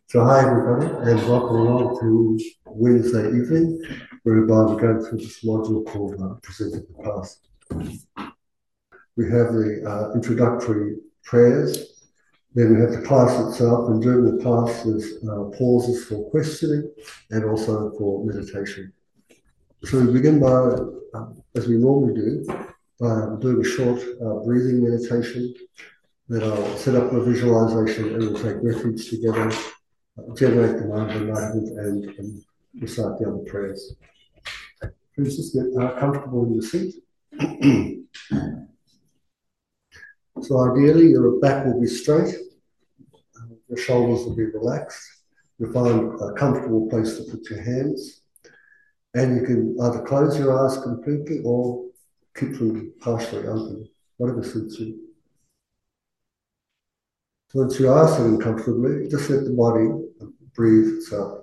So hi everybody and welcome along to Wednesday evening whereby we're going through this module called Presenting the Past. We have the introductory prayers, then we have the class itself, and during the class there's pauses for questioning and also for meditation. So we begin by, as we normally do, by doing a short breathing meditation. Then I'll set up a visualization and we'll take refuge together, generate the mind of enlightenment and recite the other prayers. Please just get comfortable in your seat. So ideally your back will be straight, your shoulders will be relaxed. You'll find a comfortable place to put your hands, and you can either close your eyes completely or keep them partially open, whatever suits you. So once you are sitting comfortably, just let the body breathe itself.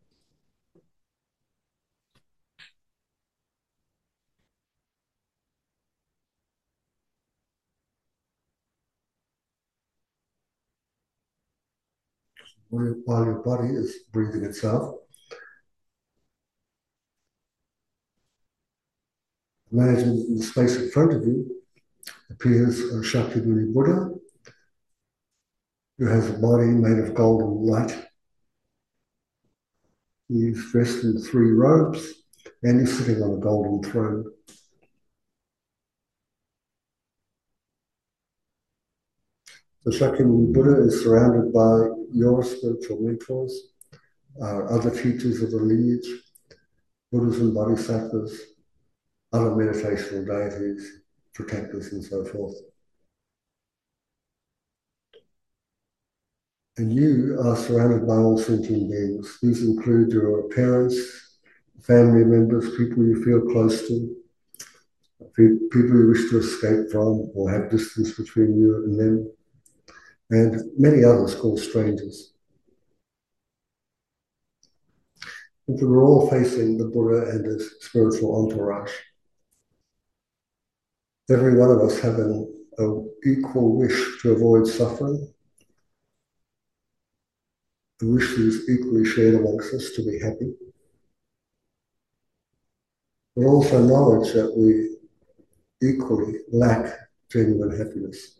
While your body is breathing itself, imagine the space in front of you appears Shakyamuni Buddha, who has a body made of golden light. He's dressed in 3 robes and he's sitting on a golden throne. The Shakyamuni Buddha is surrounded by your spiritual mentors, other teachers of the lineage, Buddhas and Bodhisattvas, other meditational deities, protectors, and so forth. And you are surrounded by all sentient beings. These include your parents, family members, people you feel close to, people you wish to escape from or have distance between you and them, and many others called strangers. And we're all facing the Buddha and his spiritual entourage. Every one of us have an equal wish to avoid suffering, a wish that is equally shared amongst us to be happy, but also knowledge that we equally lack genuine happiness.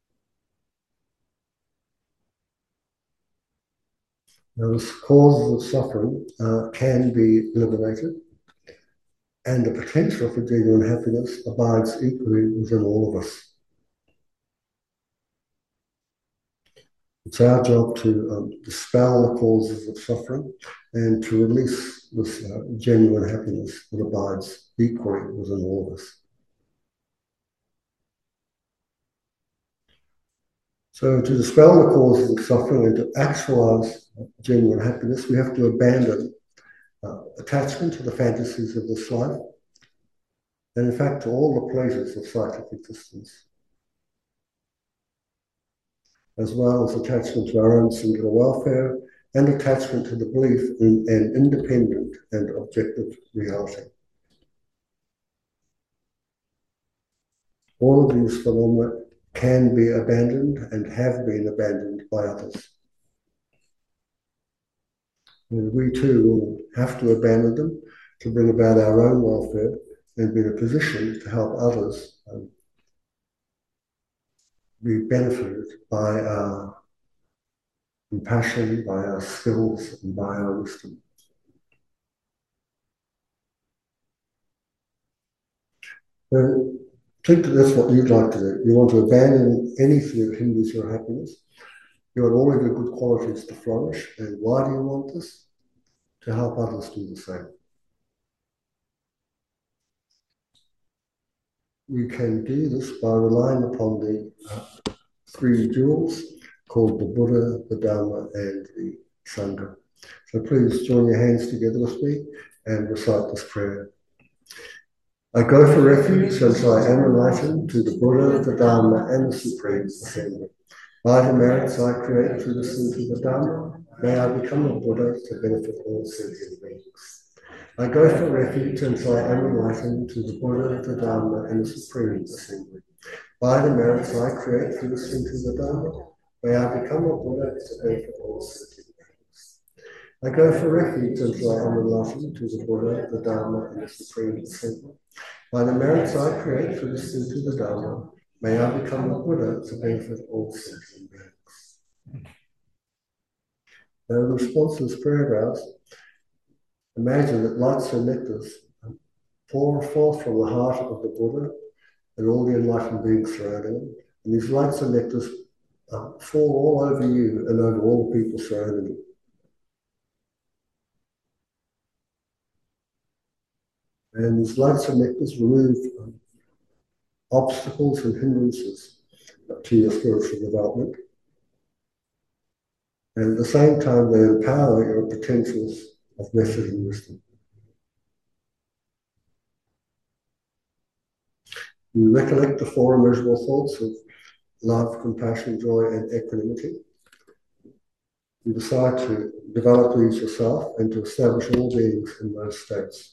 Now, the causes of suffering can be eliminated, and the potential for genuine happiness abides equally within all of us. It's our job to dispel the causes of suffering and to release this genuine happiness that abides equally within all of us. So to dispel the causes of suffering and to actualize genuine happiness, we have to abandon attachment to the fantasies of this life, and in fact to all the pleasures of psychic existence, as well as attachment to our own singular welfare and attachment to the belief in an independent and objective reality. All of these phenomena can be abandoned and have been abandoned by others. And we too will have to abandon them to bring about our own welfare and be in a position to help others be benefited by our compassion, by our skills, and by our wisdom. So think that that's what you'd like to do. You want to abandon anything that hinders your happiness. You want all of your good qualities to flourish. And why do you want this? To help others do the same. We can do this by relying upon the 3 jewels called the Buddha, the Dharma, and the Sangha. So please join your hands together with me and recite this prayer. I go for refuge since I am enlightened to the Buddha, the Dharma, and the Supreme Assembly. By the merits I create through the listening to the Dharma, may I become a Buddha to benefit all sentient beings. I go for refuge since I am enlightened to the Buddha, the Dharma, and the Supreme Assembly. By the merits I create through listening to the Dharma, may I become a Buddha to benefit all sentient beings. I go for refuge until I am enlightened to the Buddha, the Dharma, and the Supreme Ascent. By the merits I create through listening to the Dharma, may I become a Buddha to benefit all sentient beings. Now, in response to this prayer vows, imagine that lights and nectars pour forth from the heart of the Buddha and all the enlightened beings surrounding him. And these lights and nectars fall all over you and over all the people surrounding you. And these lights and nectars remove obstacles and hindrances to your spiritual development. And at the same time, they empower your potentials of method and wisdom. You recollect the four immeasurable thoughts of love, compassion, joy, and equanimity. You decide to develop these yourself and to establish all beings in those states.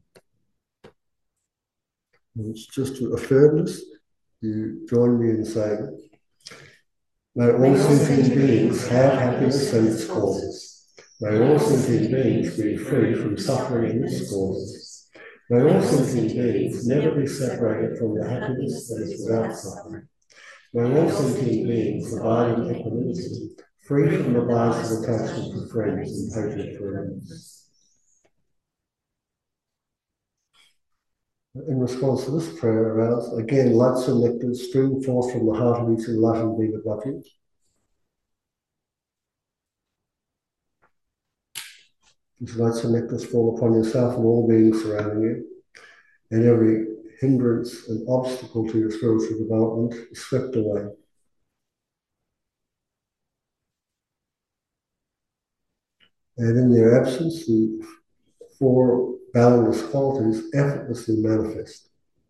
And it's just to affirm this, you join me in saying, may all sentient beings have happiness and its causes. May all sentient beings be free from suffering and its causes. May all sentient beings never be separated from the happiness that is without suffering. May all sentient beings abide in equanimity, free from the bias of attachment to friends and hatred for enemies. In response to this prayer arouse, again, lights and nectar stream forth from the heart of each enlightened being above you. These lights and nectars fall upon yourself and all beings surrounding you, and every hindrance and obstacle to your spiritual development is swept away. And in their absence, the four boundless qualities effortlessly manifest.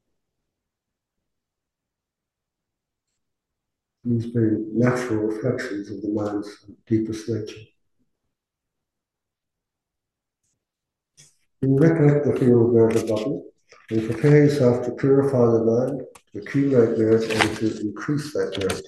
These being natural reflections of the mind's deepest nature. You recollect the field of merit above you, and prepare yourself to purify the mind, to accumulate merit, and to increase that merit.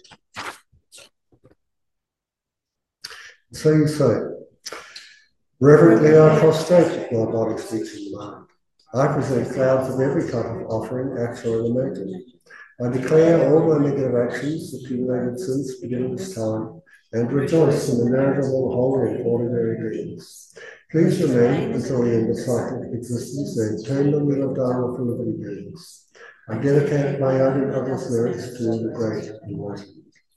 So you say, reverently I prostrate my body, speech, and mind. I present clouds of every type of offering, actual and imagined. I declare all my negative actions accumulated since beginning this time, and rejoice in the merit of all holy and ordinary beings. Please remain until the end of cyclic existence and turn the wheel of Dharma for living beings. I dedicate my own and others' merits to the great enlightenment.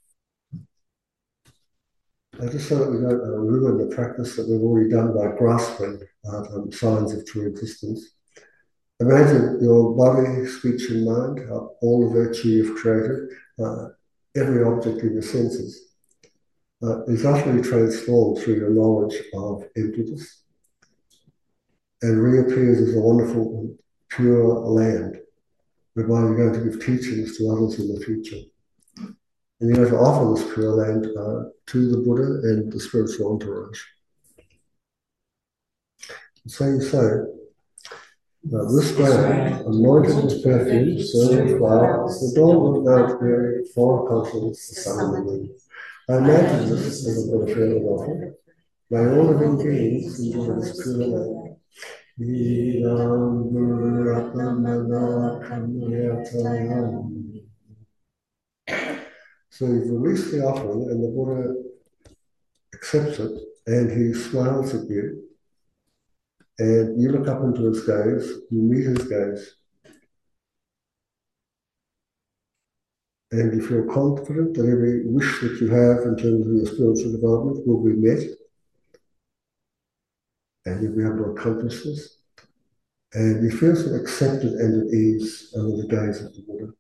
Just so that we don't ruin the practice that we've already done by grasping signs of true existence. Imagine your body, speech, and mind, all the virtue you've created, every object in your senses, is utterly transformed through your knowledge of emptiness and reappears as a wonderful, pure land, whereby you're going to give teachings to others in the future. And you're going to offer this pure land to the Buddha and the spiritual entourage. So you say, this ground, anointed with perfume, sown with flowers, adorned with mount Mary, four continents, the sun and the moon. I imagine this as a Buddha field offer. May all living beings enjoy this pure land. So you've released the offering, and the Buddha accepts it, and he smiles at you. And you look up into his gaze, you meet his gaze, and you feel confident that every wish that you have in terms of your spiritual development will be met, and you'll be able to accomplish this. And you feel so accepted and at ease under the gaze of the Buddha.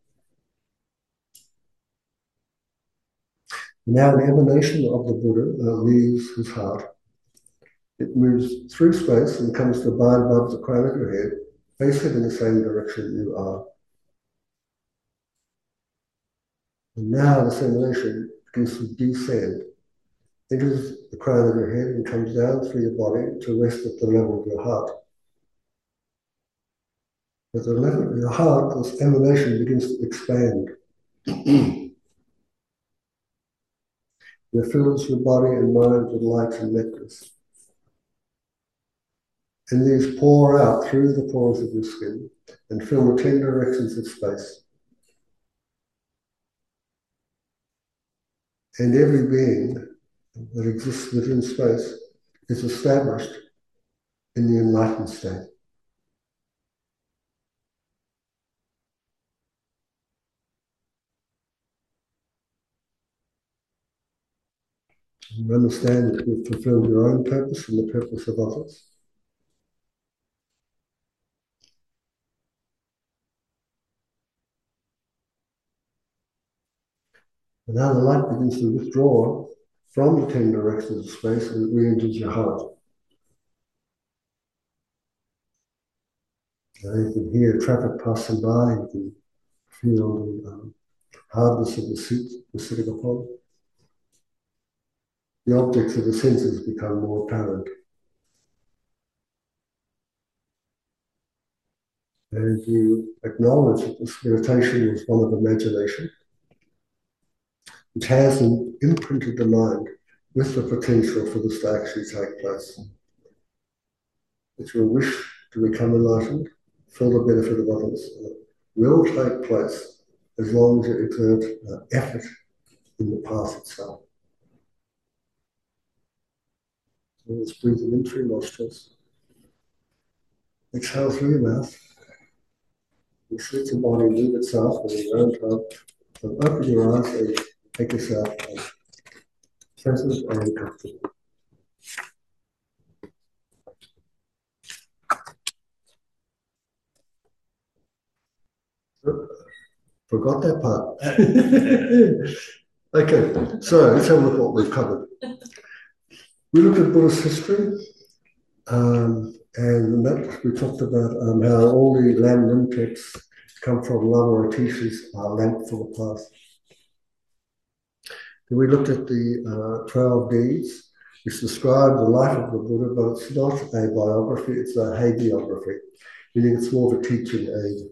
Now the emanation of the Buddha leaves his heart. It moves through space and comes to abide above the crown of your head, facing in the same direction you are. And now this emanation begins to descend, enters the crown of your head and comes down through your body to rest at the level of your heart. At the level of your heart, this emanation begins to expand. It fills your body and mind with light and nectars. And these pour out through the pores of your skin and fill the 10 directions of space. And every being that exists within space is established in the enlightened state. You understand that you've fulfilled your own purpose and the purpose of others. And now the light begins to withdraw from the 10 directions of space and it re-enters your heart. And you can hear traffic passing by, you can feel the hardness of the seat you're sitting upon. The objects of the senses become more apparent. And you acknowledge that this meditation was one of imagination, which has imprinted the mind with the potential for this to actually take place. That your wish to become enlightened for the benefit of others will take place as long as you exert effort in the path itself. So let's breathe in through your nostrils. Exhale through your mouth. You let your body move itself in your own time. And open your eyes and make yourself present and comfortable. Forgot that part. Okay, so let's have a look at what we've covered. We looked at Buddhist history, and that we talked about how all the Lam Rim texts come from Lama Atisha's Lamp for the Path. Then we looked at the 12 deeds, which describe the life of the Buddha, but it's not a biography, it's a hagiography, meaning it's more of a teaching aid.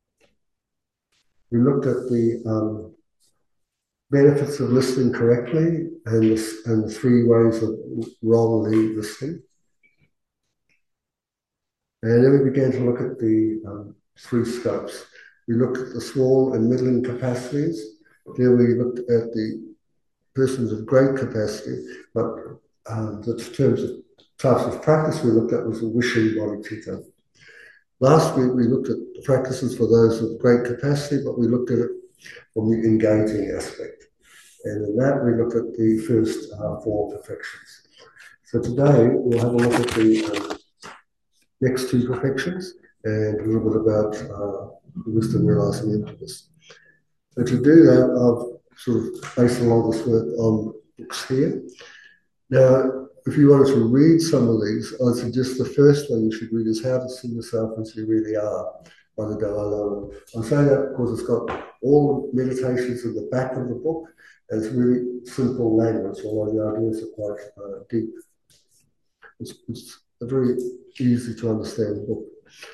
We looked at the benefits of listening correctly and the 3 ways of wrongly listening. And then we began to look at the 3 scopes. We looked at the small and middling capacities. Then we looked at the persons of great capacity, but the terms of types of practice we looked at was the wishing bodhicitta. Last week we looked at the practices for those of great capacity, but we looked at it from the engaging aspect. And in that we looked at the first 4 perfections. So today we'll have a look at the next 2 perfections and a little bit about wisdom, realizing emptiness. So to do that, I've sort of based a lot of this work on books here. Now, if you wanted to read some of these, I'd suggest the first one you should read is How to See Yourself As You Really Are by the Dalai Lama. I'm saying that because it's got all the meditations in the back of the book, and it's really simple language, although the ideas are quite deep. It's a very easy to understand book.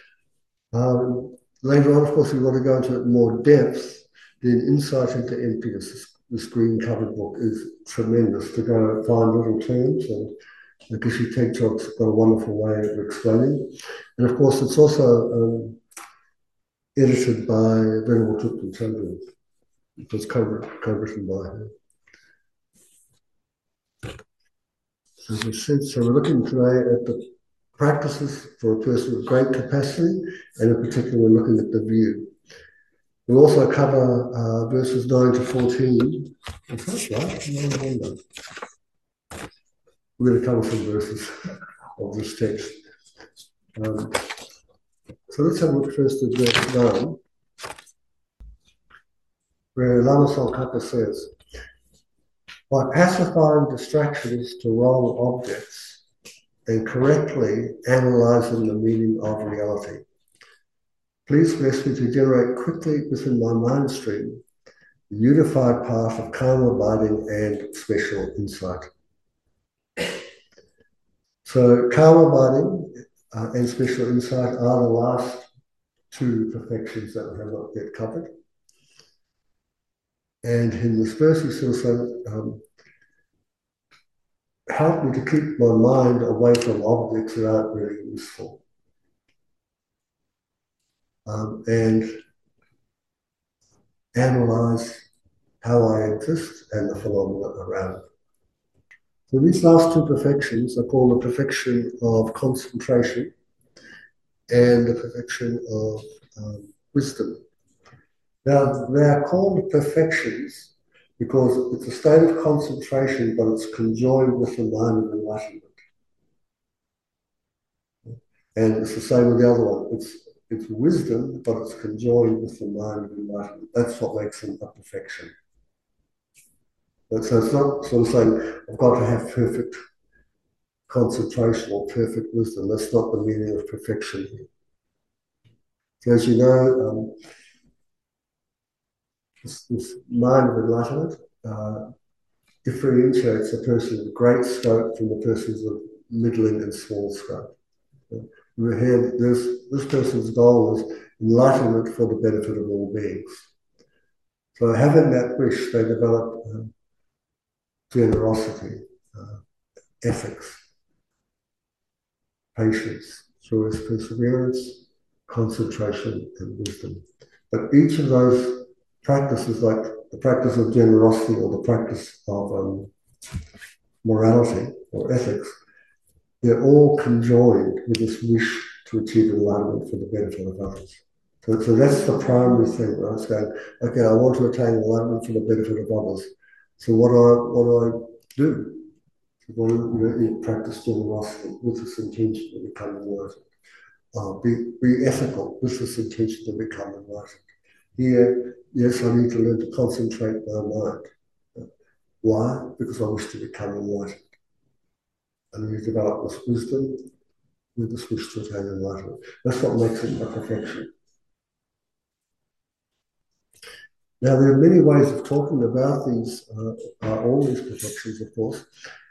Later on, of course, we want to go into it more depth. Then Insight into Emptiness, this green-covered book, is tremendous to go find little terms, and Geshe Tegchog's got a wonderful way of explaining. And of course, it's also edited by Venerable Thupten Chandra. It was co-written by her. As I said, so we're looking today at the practices for a person with great capacity, and in particular, we're looking at the view. We'll also cover verses 9 to 14. Is that right? No. We're going to cover some verses of this text. So let's have a look first at verse 9, where Lama Tsongkhapa says, by pacifying distractions to wrong objects and correctly analysing the meaning of reality, please bless me to generate quickly within my mind stream the unified path of calm abiding and special insight. So calm abiding and special insight are the last 2 perfections that we have not yet covered. And in this verse, he sort of said, help me to keep my mind away from objects that aren't really useful. And analyze how I exist and the phenomena around it. So these last two perfections are called the perfection of concentration and the perfection of wisdom. Now, they are called perfections because it's a state of concentration, but it's conjoined with the mind of enlightenment. And it's the same with the other one. It's wisdom, but it's conjoined with the mind of enlightenment. That's what makes them a perfection. And so it's not sort of saying, I've got to have perfect concentration or perfect wisdom. That's not the meaning of perfection here. So as you know, this mind of enlightenment differentiates a person of great scope from the persons of middling and small scope. Here, this person's goal is enlightenment for the benefit of all beings. So having that wish, they develop generosity, ethics, patience, joyous perseverance, concentration, and wisdom. But each of those practices, like the practice of generosity or the practice of morality or ethics, they're all conjoined with this wish to achieve enlightenment for the benefit of others. So that's the primary thing, right? It's going, okay, I want to attain enlightenment for the benefit of others. So what do I do? You practice generosity with this intention to become enlightened. Be ethical with this intention to become enlightened. Here, yes, I need to learn to concentrate my mind. Why? Because I wish to become enlightened. And you develop this wisdom with this wish to attain enlightenment. That's what makes it a perfection. Now, there are many ways of talking about these, all these perfections, of course.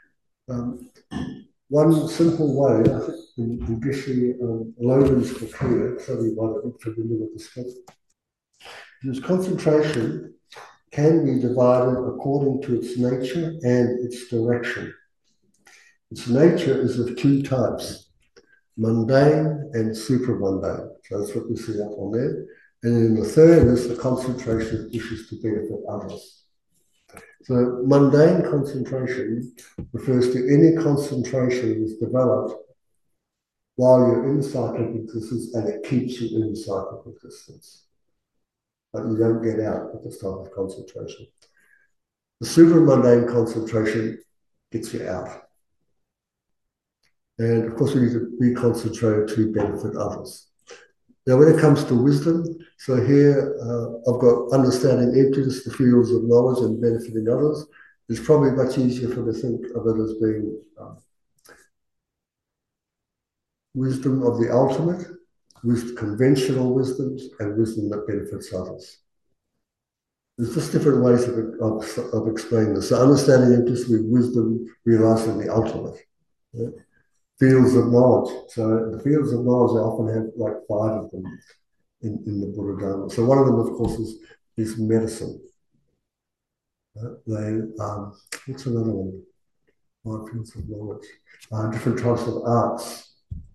One simple way, I think, in Geshe Logan's book here, so you might have been familiar with this book, is concentration can be divided according to its nature and its direction. Its nature is of two types, mundane and supramundane. So that's what we see up on there. And then the third is the concentration that wishes to benefit others. So mundane concentration refers to any concentration that is developed while you're in cyclic existence and it keeps you in cyclic existence. But you don't get out with this type of concentration. The supramundane concentration gets you out. And of course, we need to be concentrated to benefit others. Now, when it comes to wisdom, so here I've got understanding emptiness, the fields of knowledge, and benefiting others. It's probably much easier for me to think of it as being wisdom of the ultimate, with conventional wisdoms, and wisdom that benefits others. There's just different ways of explaining this. So understanding emptiness with wisdom, realizing the ultimate. Yeah? Fields of knowledge. So the fields of knowledge, I often have like 5 of them in the Buddha Dharma. So one of them, of course, is medicine. What's another one? 5 fields of knowledge. Different types of arts.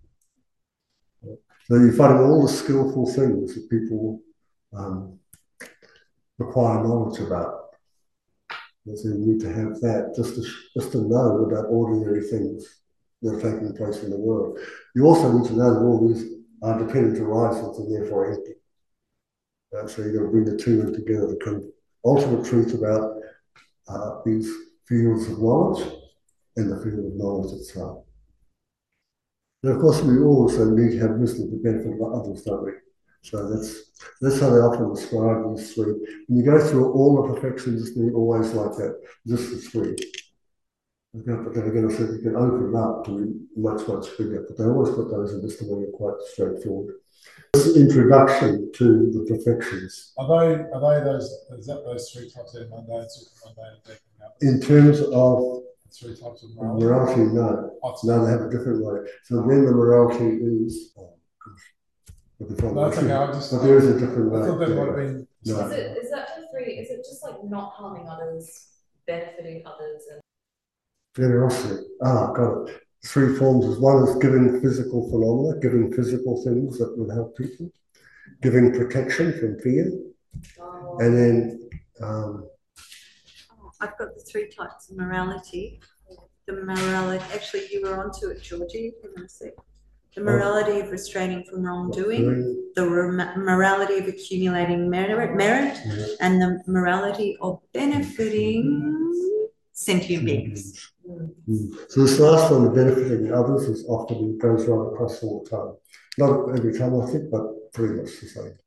So you find all the skillful things that people require knowledge about. So you need to have that just to know about ordinary things that are taking place in the world. You also need to know that all these are dependent arisings and therefore empty. So you've got to bring the two in together to come ultimate truth about these fields of knowledge and the field of knowledge itself. And of course, we also need to have wisdom to benefit others, don't we? So that's how they often describe these 3. When you go through all the perfections, they're always like that, just the 3. But then again, I said you can open it up to be much, much bigger, but they always put those in just to make it quite straightforward. This introduction to the perfections. Are they those 3 types of mundane, supramundane, in terms of 3 types of morality, no. No, they have a different way. So then the morality is but there is a different way. I thought that might have been. No. Is that just 3? Is it just like not harming others, benefiting others, and Generosity. Got it. Three forms is one is giving physical phenomena, giving physical things that will help people, giving protection from fear, and then I've got the three types of morality. The morality, actually, you were onto it, Georgie. Hang on a sec. The morality of restraining from wrongdoing, the morality of accumulating merit, and the morality of benefiting sentient beings. So this last one, the benefiting others, is often goes right across all the time. Not every time, I think, but pretty much the same.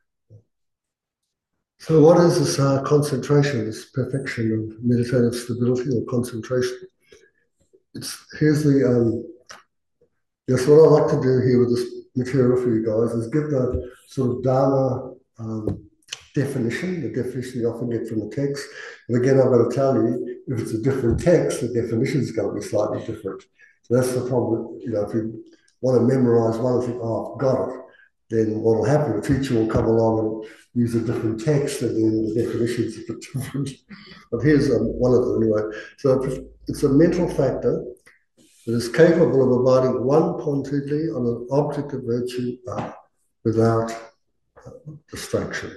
So what is this concentration, this perfection of meditative stability or concentration? Here's the yes, what I like to do here with this material for you guys is give the sort of Dharma definition, the definition you often get from the text. And again, I've got to tell you, if it's a different text, the definition is going to be slightly different. So that's the problem. You know, if you want to memorize one and think, oh, I've got it, then what will happen, the teacher will come along and use a different text, and then the definition's a bit different. But here's one of them anyway. So it's a mental factor that is capable of abiding one-pointedly on an object of virtue without distraction.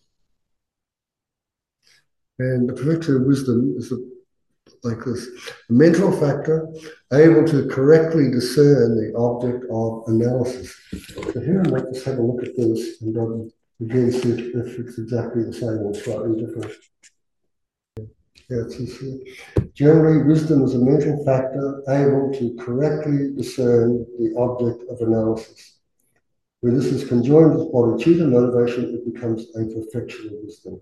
And the perfection of wisdom is like this: a mental factor able to correctly discern the object of analysis. So here I might just have a look at this and again see if it's exactly the same or slightly different. Yeah, it's here. Generally, wisdom is a mental factor able to correctly discern the object of analysis. When this is conjoined with bodhicitta motivation, it becomes a perfection of wisdom.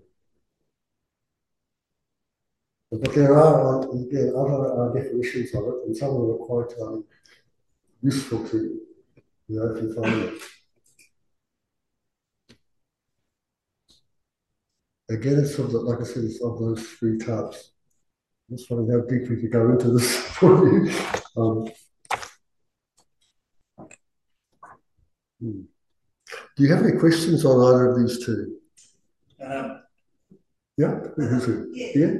But there are, again, other definitions of it, and some of them are quite useful to you, if you find it. Again, it's sort of, like I said, it's of those three types. I'm just wondering how deep we could go into this for you. Do you have any questions on either of these two? Yeah, who's it? Yeah.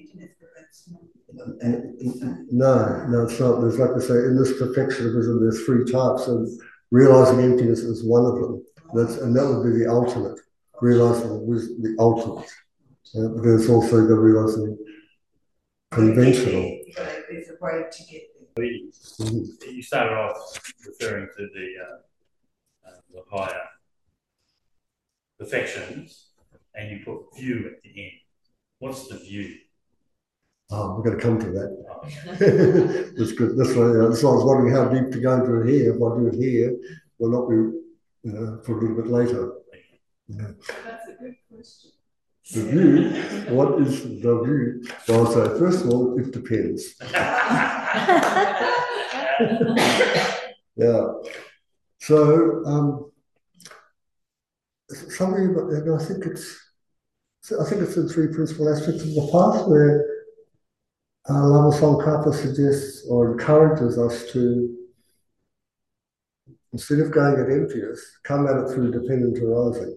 No, it's not. There's, like I say, in this perfectionism, there's three types, and realizing emptiness is one of them. And that would be the ultimate. Realizing the ultimate. But there's also the realizing conventional. There's a way to get there. You started off referring to the higher perfections, and you put view at the end. What's the view? Oh, we're going to come to that. That's good. That's why I was wondering how deep to go into it here. If I do it here, will not be for a little bit later. Yeah. That's a good question. The view, what is the view? Well, I'll say, first of all, it depends. Yeah. So, something about, I think it's the three principal aspects of the path where Lama Tsongkhapa suggests or encourages us to, instead of going at emptiness, come at it through dependent arising.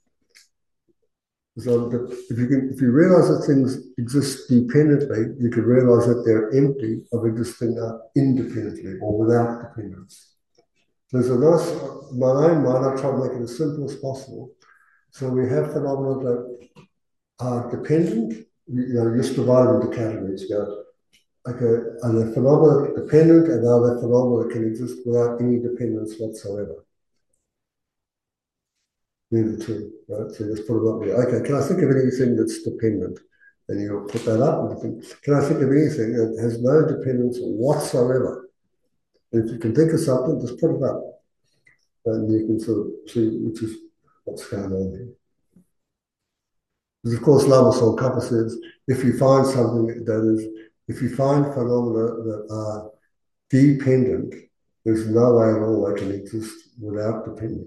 So if you realize that things exist dependently, you can realize that they're empty of existing independently or without dependence. There's a nice, in my own mind, I try to make it as simple as possible. So we have phenomena that are dependent, just divided into categories. Are there phenomena dependent, and are there phenomena that can exist without any dependence whatsoever? They're the two, right? So just put it up there. Okay, can I think of anything that's dependent? And you'll put that up and think, can I think of anything that has no dependence whatsoever? And if you can think of something, just put it up. And you can sort of see which is what's going on here. Because of course, Lama Tsongkhapa says, if you find something that is, if you find phenomena that are dependent, there's no way at all they can exist without dependence.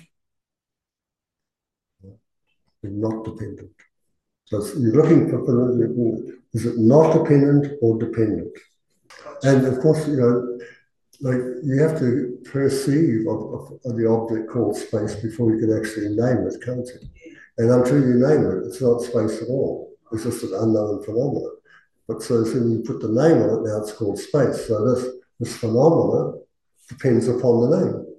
They're not dependent. So you're looking for phenomena, is it not dependent or dependent? And of course, like you have to perceive of the object called space before you can actually name it, can't you? And until you name it, it's not space at all. It's just an unknown phenomenon. But so when you put the name on it, now it's called space. So this phenomena depends upon the name.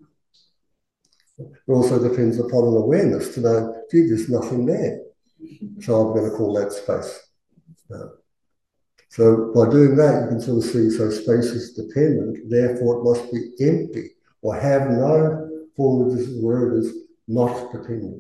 It also depends upon an awareness to know, gee, there's nothing there. So I'm going to call that space. So by doing that, you can sort of see, so space is dependent, therefore it must be empty or have no form of this where it is not dependent.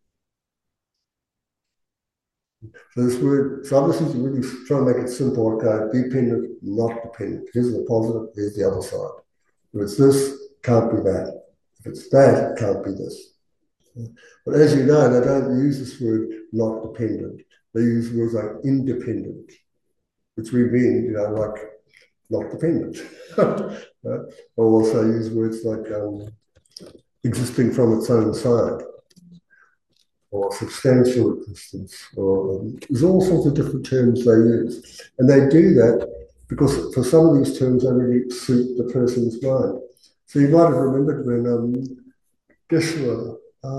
So this word, so this is really trying to make it simple, okay, dependent, not dependent. Here's the positive, here's the other side. If it's this, can't be that. If it's that, it can't be this. But as you know, they don't use this word not dependent. They use words like independent, which we mean, like not dependent. Or also use words like existing from its own side, or substantial existence, or there's all sorts of different terms they use. And they do that because for some of these terms they really suit the person's mind. So you might have remembered when Geshe,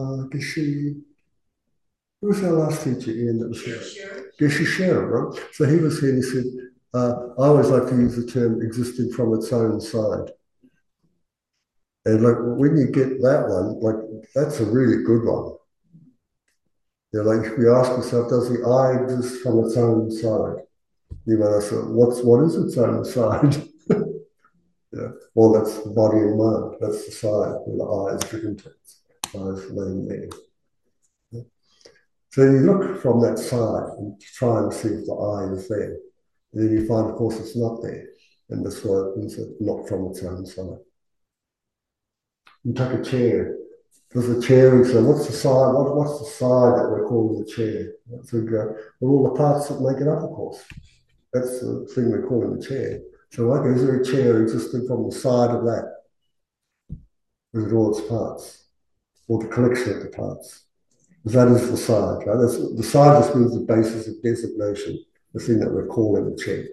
who was our last teacher, Ian, that was here? Geshe Sherem, right? So he was here and he said, I always like to use the term existing from its own side. And like when you get that one, like that's a really good one. Like if you ask yourself, does the I exist from its own side? You might ask, what is its own side? Well, that's the body and mind. That's the side where the I is driven to. I is laying there. So you look from that side and try and see if the I is there. And then you find, of course, it's not there. And that's why it means it's not from its own side. You take a chair. There's a chair, so what's the side? What's the side that we're calling the chair? So we go, well, all the parts that make it up, of course. That's the thing we're calling the chair. So, okay, is there a chair existing from the side of that? Is it all its parts? Or the collection of the parts? Because that is the side, right? The side just means the basis of designation, the thing that we're calling the chair.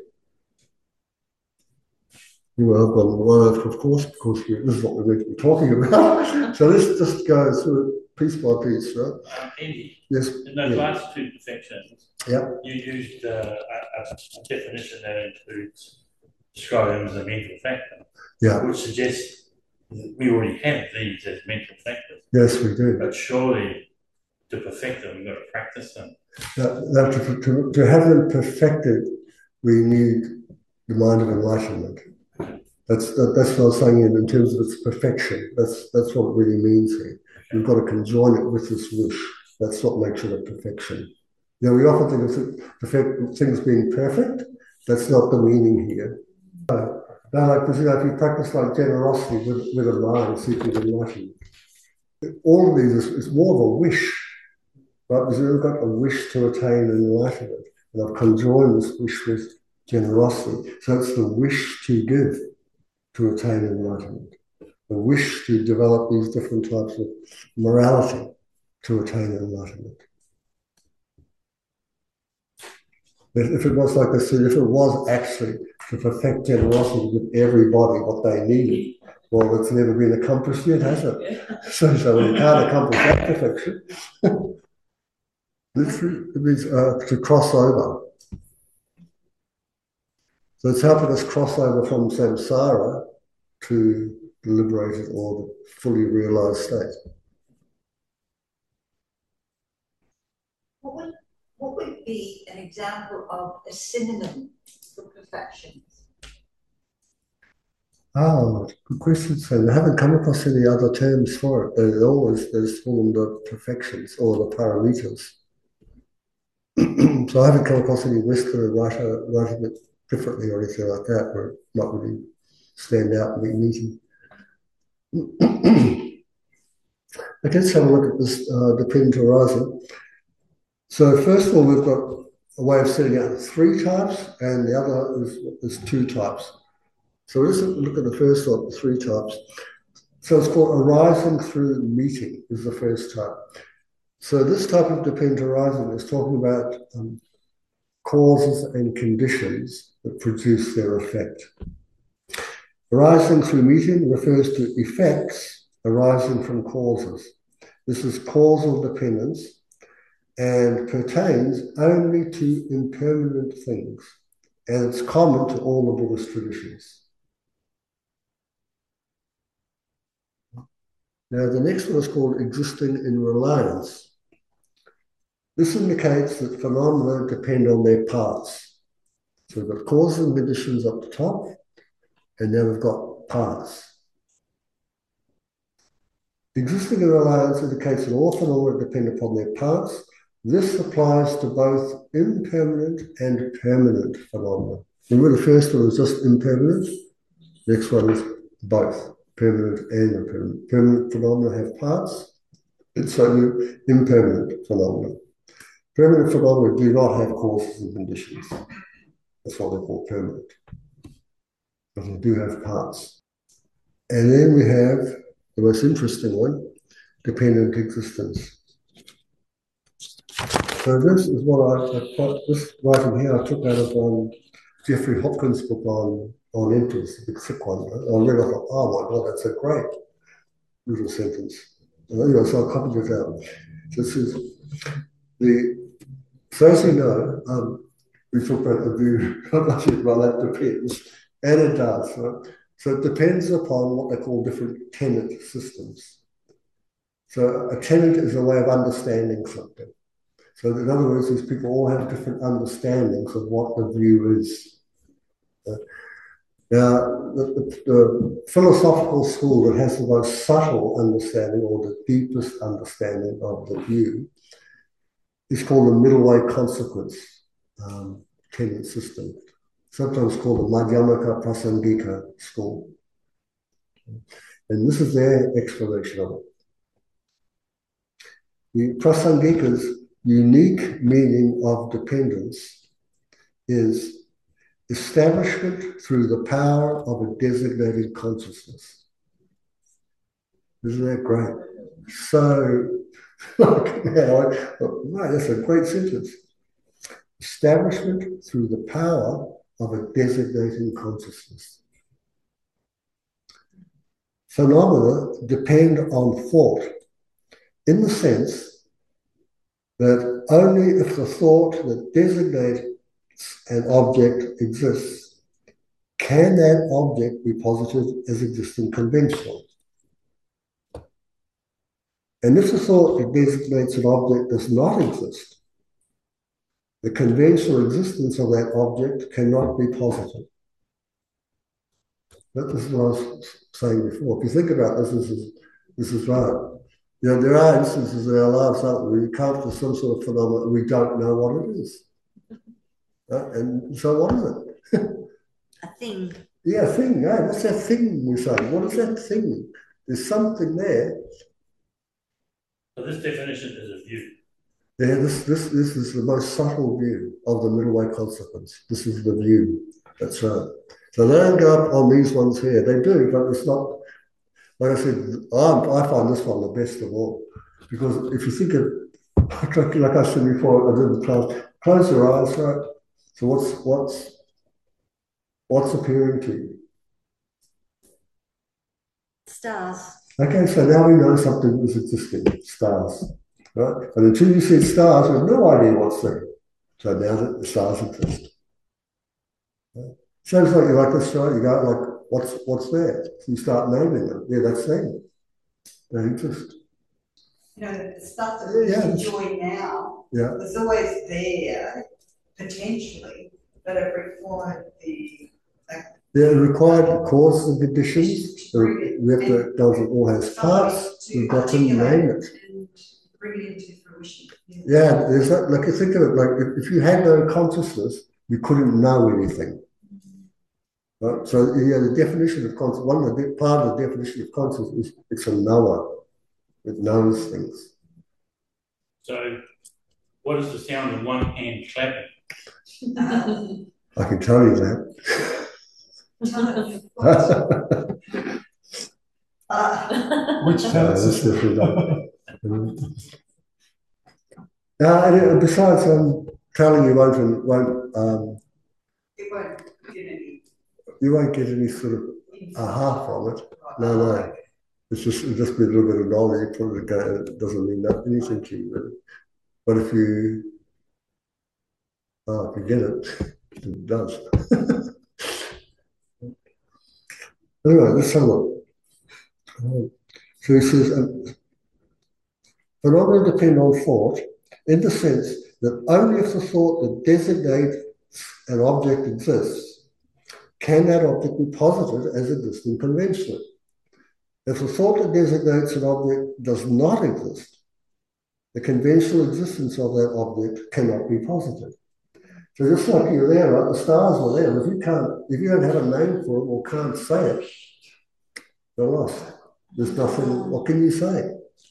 Well, of course, because this is what we're meant to be talking about. So let's just go through it piece by piece, right? Andy, Yes. in those last two perfections, you used a definition that includes describing them as a mental factor, which suggests that we already have these as mental factors. Yes, we do. But surely to perfect them, we've got to practice them. To have them perfected, we need the mind of enlightenment. That's what I was saying in terms of its perfection. That's what it really means here. We've got to conjoin it with this wish. That's what makes it a perfection. We often think of things being perfect. That's not the meaning here. Like, if you practice like generosity with a mind seeking enlightenment, all of these is more of a wish, right? Because we've got a wish to attain enlightenment. And I've conjoined this wish with generosity. So it's the wish to give to attain enlightenment, the wish to develop these different types of morality to attain enlightenment. If it was like this, if it was actually to perfect generosity with everybody what they needed, well, it's never been accomplished yet, has it? So we can't accomplish that perfection. Literally, it means to cross over. So it's helping us cross over from samsara to the liberated or the fully realized state. What would be an example of a synonym for perfections? Good question. So I haven't come across any other terms for it. There's formed the perfections or the paramitas. So I haven't come across any Westerner writing it differently or anything like that, where it might really stand out and be meaty. Okay, let's have a look at this dependent arising. So first of all, we've got a way of setting out 3 types, and the other is 2 types. So let's look at the first one, 3 types. So it's called arising through meeting is the first type. So this type of dependent arising is talking about causes and conditions that produce their effect. Arising through meeting refers to effects arising from causes. This is causal dependence and pertains only to impermanent things. and it's common to all the Buddhist traditions. Now, the next one is called existing in reliance. This indicates that phenomena depend on their parts. So we've got causes and conditions up the top, and now we've got parts. Existing in reliance indicates that all phenomena depend upon their parts. This applies to both impermanent and permanent phenomena. Remember, the first one was just impermanent. Next one is both permanent and impermanent. Permanent phenomena have parts, and so do impermanent phenomena. Permanent phenomena do not have causes and conditions. That's what they call permanent. But they do have parts. And then we have the most interesting one, dependent existence. So this is what this writing here I took out of Jeffrey Hopkins' book on emptiness, the big thick one. I read it, I thought, oh my God, that's a great little sentence. Anyway, so I copied it out. This is so as you know, we talk about the view, well, that depends, and it does. Right? So it depends upon what they call different tenet systems. So a tenet is a way of understanding something. So in other words, these people all have different understandings of what the view is. Now, the philosophical school that has the most subtle understanding or the deepest understanding of the view is called the middle way consequence tenet system, sometimes called the Madhyamaka Prasangika school. And this is their explanation of it. The Prasangika's unique meaning of dependence is establishment through the power of a designated consciousness. Isn't that great? So, wow, that's a great sentence. Establishment through the power of a designated consciousness. Phenomena depend on thought in the sense that only if the thought that designates an object exists, can that object be posited as existing conventional. And if the thought that designates an object does not exist, the conventional existence of that object cannot be posited. That is what I was saying before. If you think about this, this is right. You know, there are instances in our lives, aren't there, where you come to some sort of phenomenon and we don't know what it is. And so what is it? A thing. Yeah, a thing. Yeah, what's that thing we say? What is that thing? There's something there. So this definition is a view. Yeah, this is the most subtle view of the middle way consequence. This is the view. That's right. So they don't go up on these ones here. They do, but it's not. Like I said, I find this one the best of all, because if you think of, like I said before, I did the class. Close your eyes, right? So what's appearing to you? Stars. Okay, so now we know something is existing, stars, right? And until you see stars, we have no idea what's there. So now that the stars exist. Right? Sounds like you like this show, you go like, what's there? So you start naming them. Yeah, that's them. They exist. You know, the stuff that we enjoy now was always there, potentially, but it required it required the causes and conditions. It doesn't all has parts. We've got to name it. And bring it into fruition. Yeah, there's that. Like, you think of it, like if you had no consciousness, you couldn't know anything. Right? So yeah, the definition of consciousness, part of the definition of consciousness is it's a knower. It knows things. So, what is the sound of one hand clapping? I can tell you that. Which tells and besides, telling you you won't get any sort of aha from it. No. It'll just be a little bit of knowledge. You put it again, it doesn't mean anything to you, really. But if you get it, It does. Anyway, let's have a look. So he says, phenomena depend on thought in the sense that only if the thought that designates an object exists can that object be posited as existing conventionally. If the thought that designates an object does not exist, the conventional existence of that object cannot be posited. So just like you're there, right? The stars were there. If you don't have a name for it or can't say it, you're lost. There's nothing. What can you say?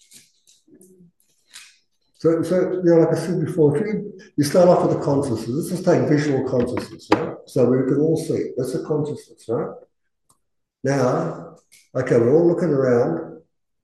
So like I said before, if you start off with a consciousness. Let's just take visual consciousness, right? So we can all see it. That's a consciousness, right? Now, okay, we're all looking around.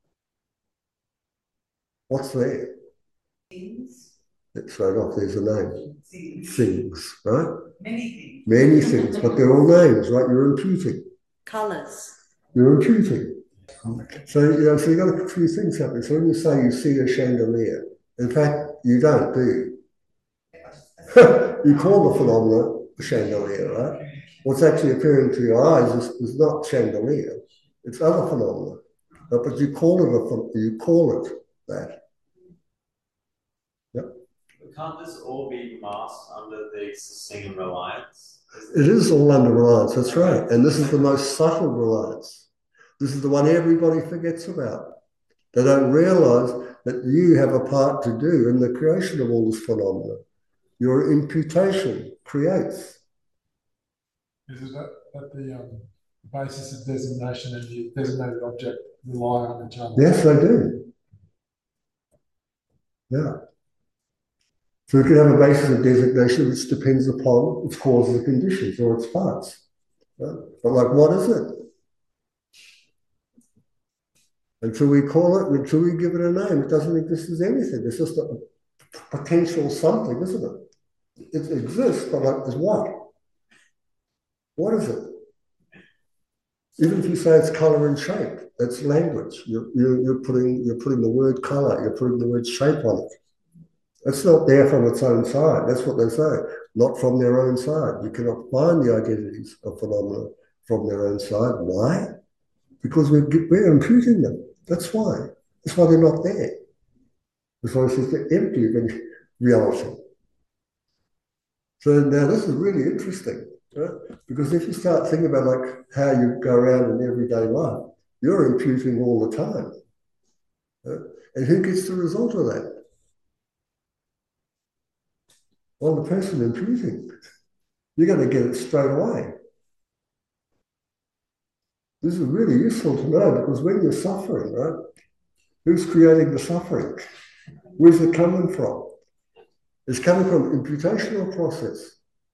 What's there? Things. Let's write off. There's a name. Things, right? Many things. Many things, but they're all names, right? You're imputing. Colours. You're imputing. So so you got a few things happening. So when you say you see a chandelier, in fact, you don't, do you? You call the phenomena a chandelier, right? What's actually appearing to your eyes is not chandelier; it's other phenomena. But you call it that. Yep. Can't this all be masked under the existing reliance? It is all under reliance. That's right, and this is the most subtle reliance. This is the one everybody forgets about. They don't realize that you have a part to do in the creation of all this phenomena. Your imputation creates. Is it that the basis of designation and the designated object rely on each other? Yes, they do. Yeah. So we can have a basis of designation which depends upon its causes and conditions or its parts. Right? But like, what is it? Until we call it, until we give it a name, it doesn't exist as anything. It's just a potential something, isn't it? It exists, but like, as what? What is it? Even if you say it's color and shape, that's language. You're putting the word color, you're putting the word shape on it. It's not there from its own side. That's what they say. Not from their own side. You cannot find the identities of phenomena from their own side. Why? Because we're imputing them. That's why. That's why they're not there. That's why it's just empty of any reality. So now this is really interesting, right? Because if you start thinking about like how you go around in everyday life, you're imputing all the time. Right? And who gets the result of that? Well, the person imputing. You're going to get it straight away. This is really useful to know because when you're suffering, right? Who's creating the suffering? Where's it coming from? It's coming from imputational process.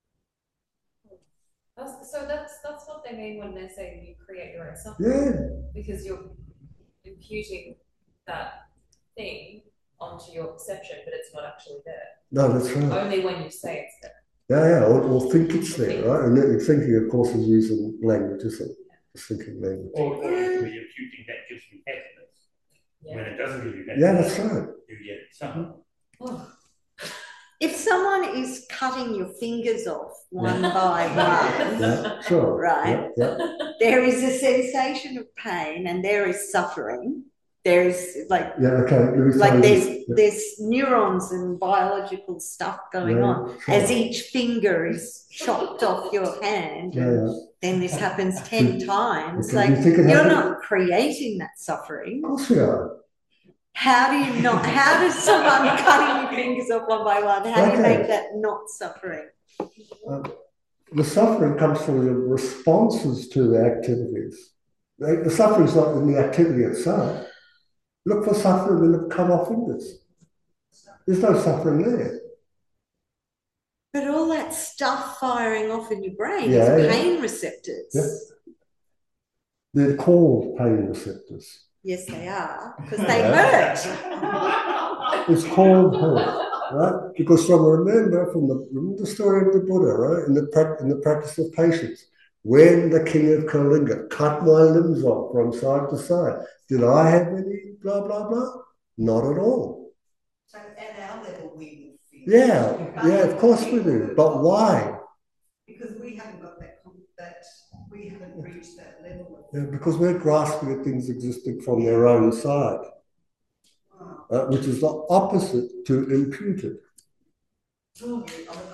So that's what they mean when they're saying you create your own suffering. Yeah. Because you're imputing that thing onto your perception, but it's not actually there. No, that's right. Only when you say it's there. Yeah, or think it's there, right? And thinking, of course, is using language, isn't it? Thinking language. Or you're imputing that gives you happiness. Yeah. When it doesn't give you happiness, yeah, that's right. You get something. Oh. If someone is cutting your fingers off one by one, yeah, sure. Right? Yeah, there is a sensation of pain and there is suffering. There is like there's neurons and biological stuff going on. Sure. As each finger is chopped off your hand, then this happens 10 times. Like you're not creating that suffering. Of course we are. How do you not? How does someone cutting your fingers off one by one? How do you make that not suffering? The suffering comes from the responses to the activities. The suffering is not in the activity itself. Look for suffering in the cut off fingers. There's no suffering there. But all that stuff firing off in your brain is pain receptors. Yeah. They're called pain receptors. Yes, they are, because they hurt. It's called hurt, right? Because remember the story of the Buddha, right? In the practice of patience, when the king of Kalinga cut my limbs off from side to side, did I have any blah blah blah? Not at all. So at our level, we will feel. Yeah, of course we do. But why? Because we haven't got we haven't reached that level. Yeah, because we're grasping at things existing from their own side, which is the opposite to imputed. Oh,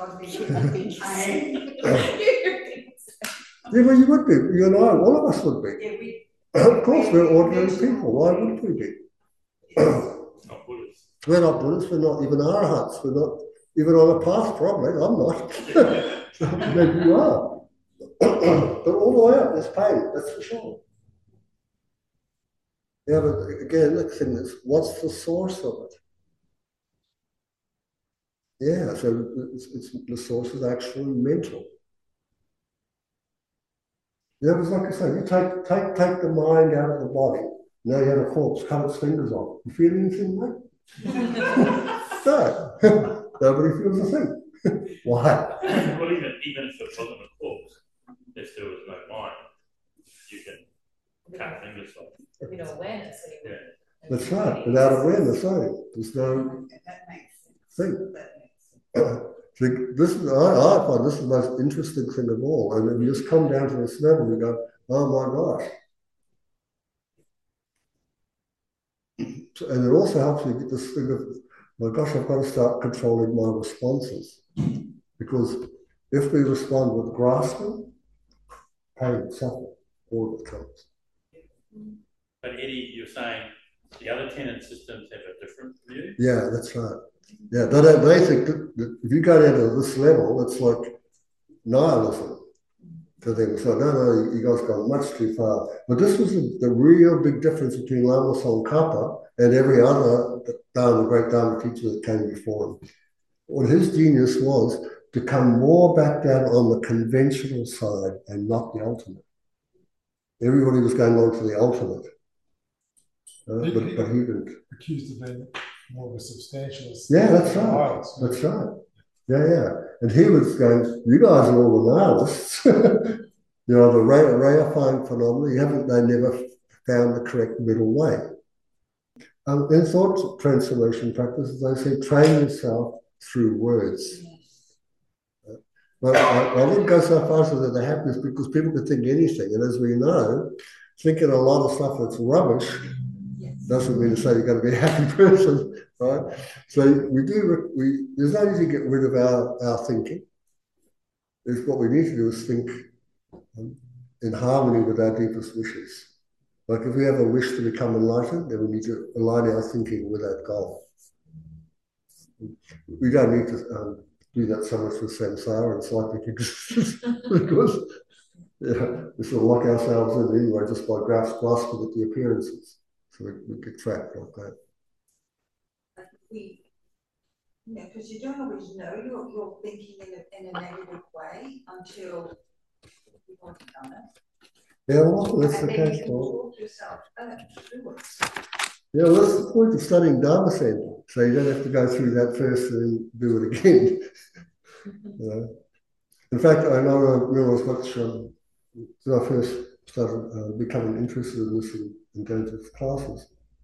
Yeah, well, you would be. You and I, all of us would be. Of course, we're ordinary people. Why wouldn't we be? Not Buddhists. We're not Buddhists. We're not even arahats. We're not even on a path, probably. I'm not. Maybe you are. But all the way up, there's pain. That's for sure. Yeah, but again, the thing is, what's the source of it? Yeah, so the source is actually mental. Yeah, it was like I say, you take the mind out of the body. Now you have a corpse, cut its fingers off. You feel anything, mate? No. Nobody feels a thing. Why? Well, even if it wasn't a corpse, if there was no mind, you can cut fingers off. You know, awareness. Yeah. That's right. Without awareness, there's no thing. This is, I find this is the most interesting thing of all. And then you just come down to this level and you go, oh my gosh. And it also helps you get this thing of, my gosh, I've got to start controlling my responses. Because if we respond with grasping, pain, suffering, all of it comes. But Eddie, you're saying the other tenet systems have a different view? Yeah, that's right. Yeah, they think that if you go down to this level, it's like nihilism to them. So no, you guys gone much too far. But this was the real big difference between Lama Tsongkhapa and every other great Dharma teacher that came before him. What his genius was to come more back down on the conventional side and not the ultimate. Everybody was going on to the ultimate. But he didn't. Accused of being more of a substantialist. Yeah, that's right. That's right. Yeah. And he was going, you guys are all the nihilists. You know, the reifying phenomena, they never found the correct middle way. In thought transformation practices, they say train yourself through words. But I wouldn't go so far as that they're happiest because people can think anything. And as we know, thinking a lot of stuff that's rubbish doesn't mean to say you're going to be a happy person, right? So there's no need to get rid of our thinking. What we need to do is think in harmony with our deepest wishes. Like if we have a wish to become enlightened, then we need to align our thinking with that goal. We don't need to do that so much with samsara and psychic existence because we sort of lock ourselves in anyway just by grasping at the appearances. So we get trapped like that. Because you don't always know you're thinking in a negative way until you've done it. Yeah, well, that's the case. Yeah, well, that's the point of studying Dharma Center. So you don't have to go through that first and then do it again. In fact, I know I realized when I first started becoming interested in this and going to classes.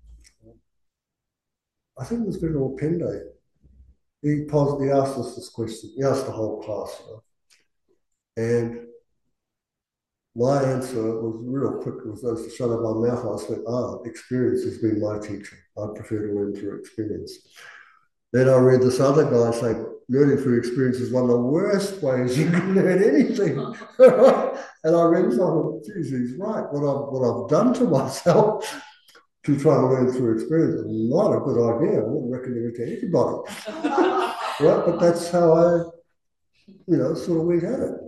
I think it was Venerable Pende. He asked us this question. He asked the whole class, and my answer was real quick. It was to shut up my mouth. I said, experience has been my teacher. I prefer to learn through experience. Then I read this other guy say, learning through experience is one of the worst ways you can learn anything. And I read this, I thought, geez, he's right. What I've done to myself to try to learn through experience is not a good idea. I wouldn't recommend it to anybody. Right? But that's how I, sort of went at it.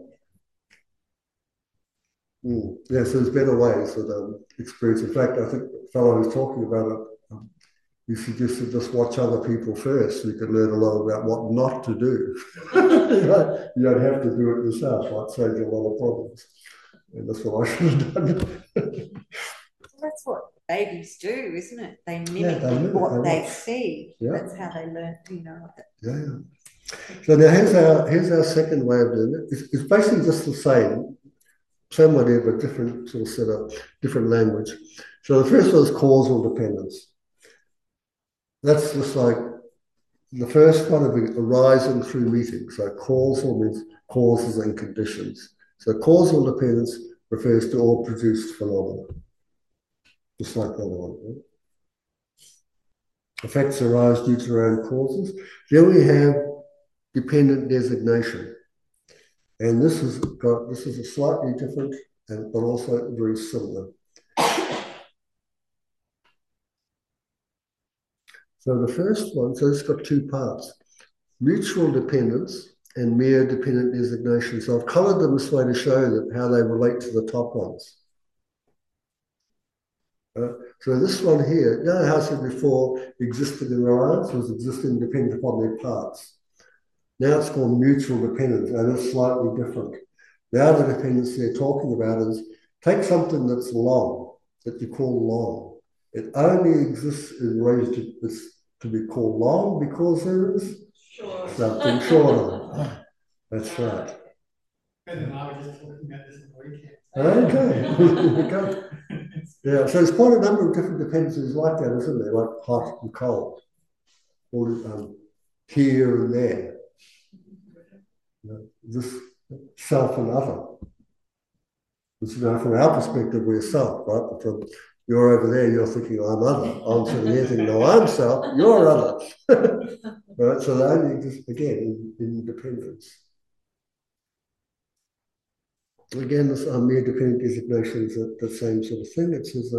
Yeah, so there's better ways with experience. In fact, I think the fellow who's talking about it, he suggested just watch other people first so you can learn a lot about what not to do. You don't have to do it yourself. That saves you a lot of problems. And that's what I should have done. That's what babies do, isn't it? They mimic what they see. Yeah. That's how they learn, Yeah. So now here's our second way of doing it. It's basically just the same idea, but different sort of setup, different language. So the first one is causal dependence. That's just like the first one of it arising through meeting. So causal means causes and conditions. So causal dependence refers to all produced phenomena, just like that one. Right? Effects arise due to their own causes. Then we have dependent designation. And this is a slightly different, but also very similar. So the first one, so it's got two parts: mutual dependence and mere dependent designation. So I've colored them this way to show that how they relate to the top ones. So this one here, you know how I said before, existed in reliance was existing dependent upon their parts. Now it's called mutual dependence, and it's slightly different. Now the dependence they're talking about is, take something that's long, that you call long. It only exists in ways to be called long because there is something short of it. That's right. Ben and I were just talking about this in the weekend. Okay. Yeah, so there's quite a number of different dependencies like that, isn't there? Like hot and cold, or here and there. This self and other. Which, from our perspective, we're self, right? But from you're over there, you're thinking I'm other. I'm sitting here thinking, no, I'm self, you're other. Right? So they only exist again in dependence. Again, this mere dependent designation is the same sort of thing. It says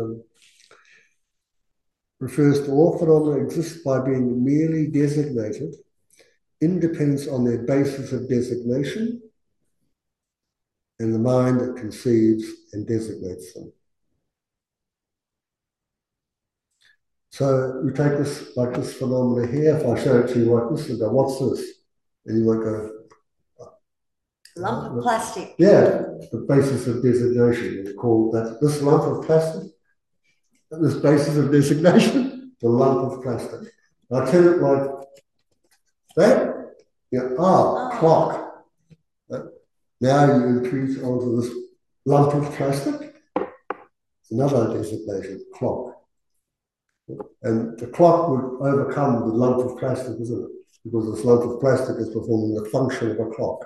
refers to all phenomena exist by being merely designated, independence on their basis of designation, and the mind that conceives and designates them. So we take this, like this phenomena here, if I show it to you like this, and go, what's this? And you might go, lump of plastic. Yeah, the basis of designation. We call that, this lump of plastic, this basis of designation, the lump of plastic. I tell it like that, clock. Now you impute onto this lump of plastic, another designation, clock. And the clock would overcome the lump of plastic, isn't it? Because this lump of plastic is performing the function of a clock.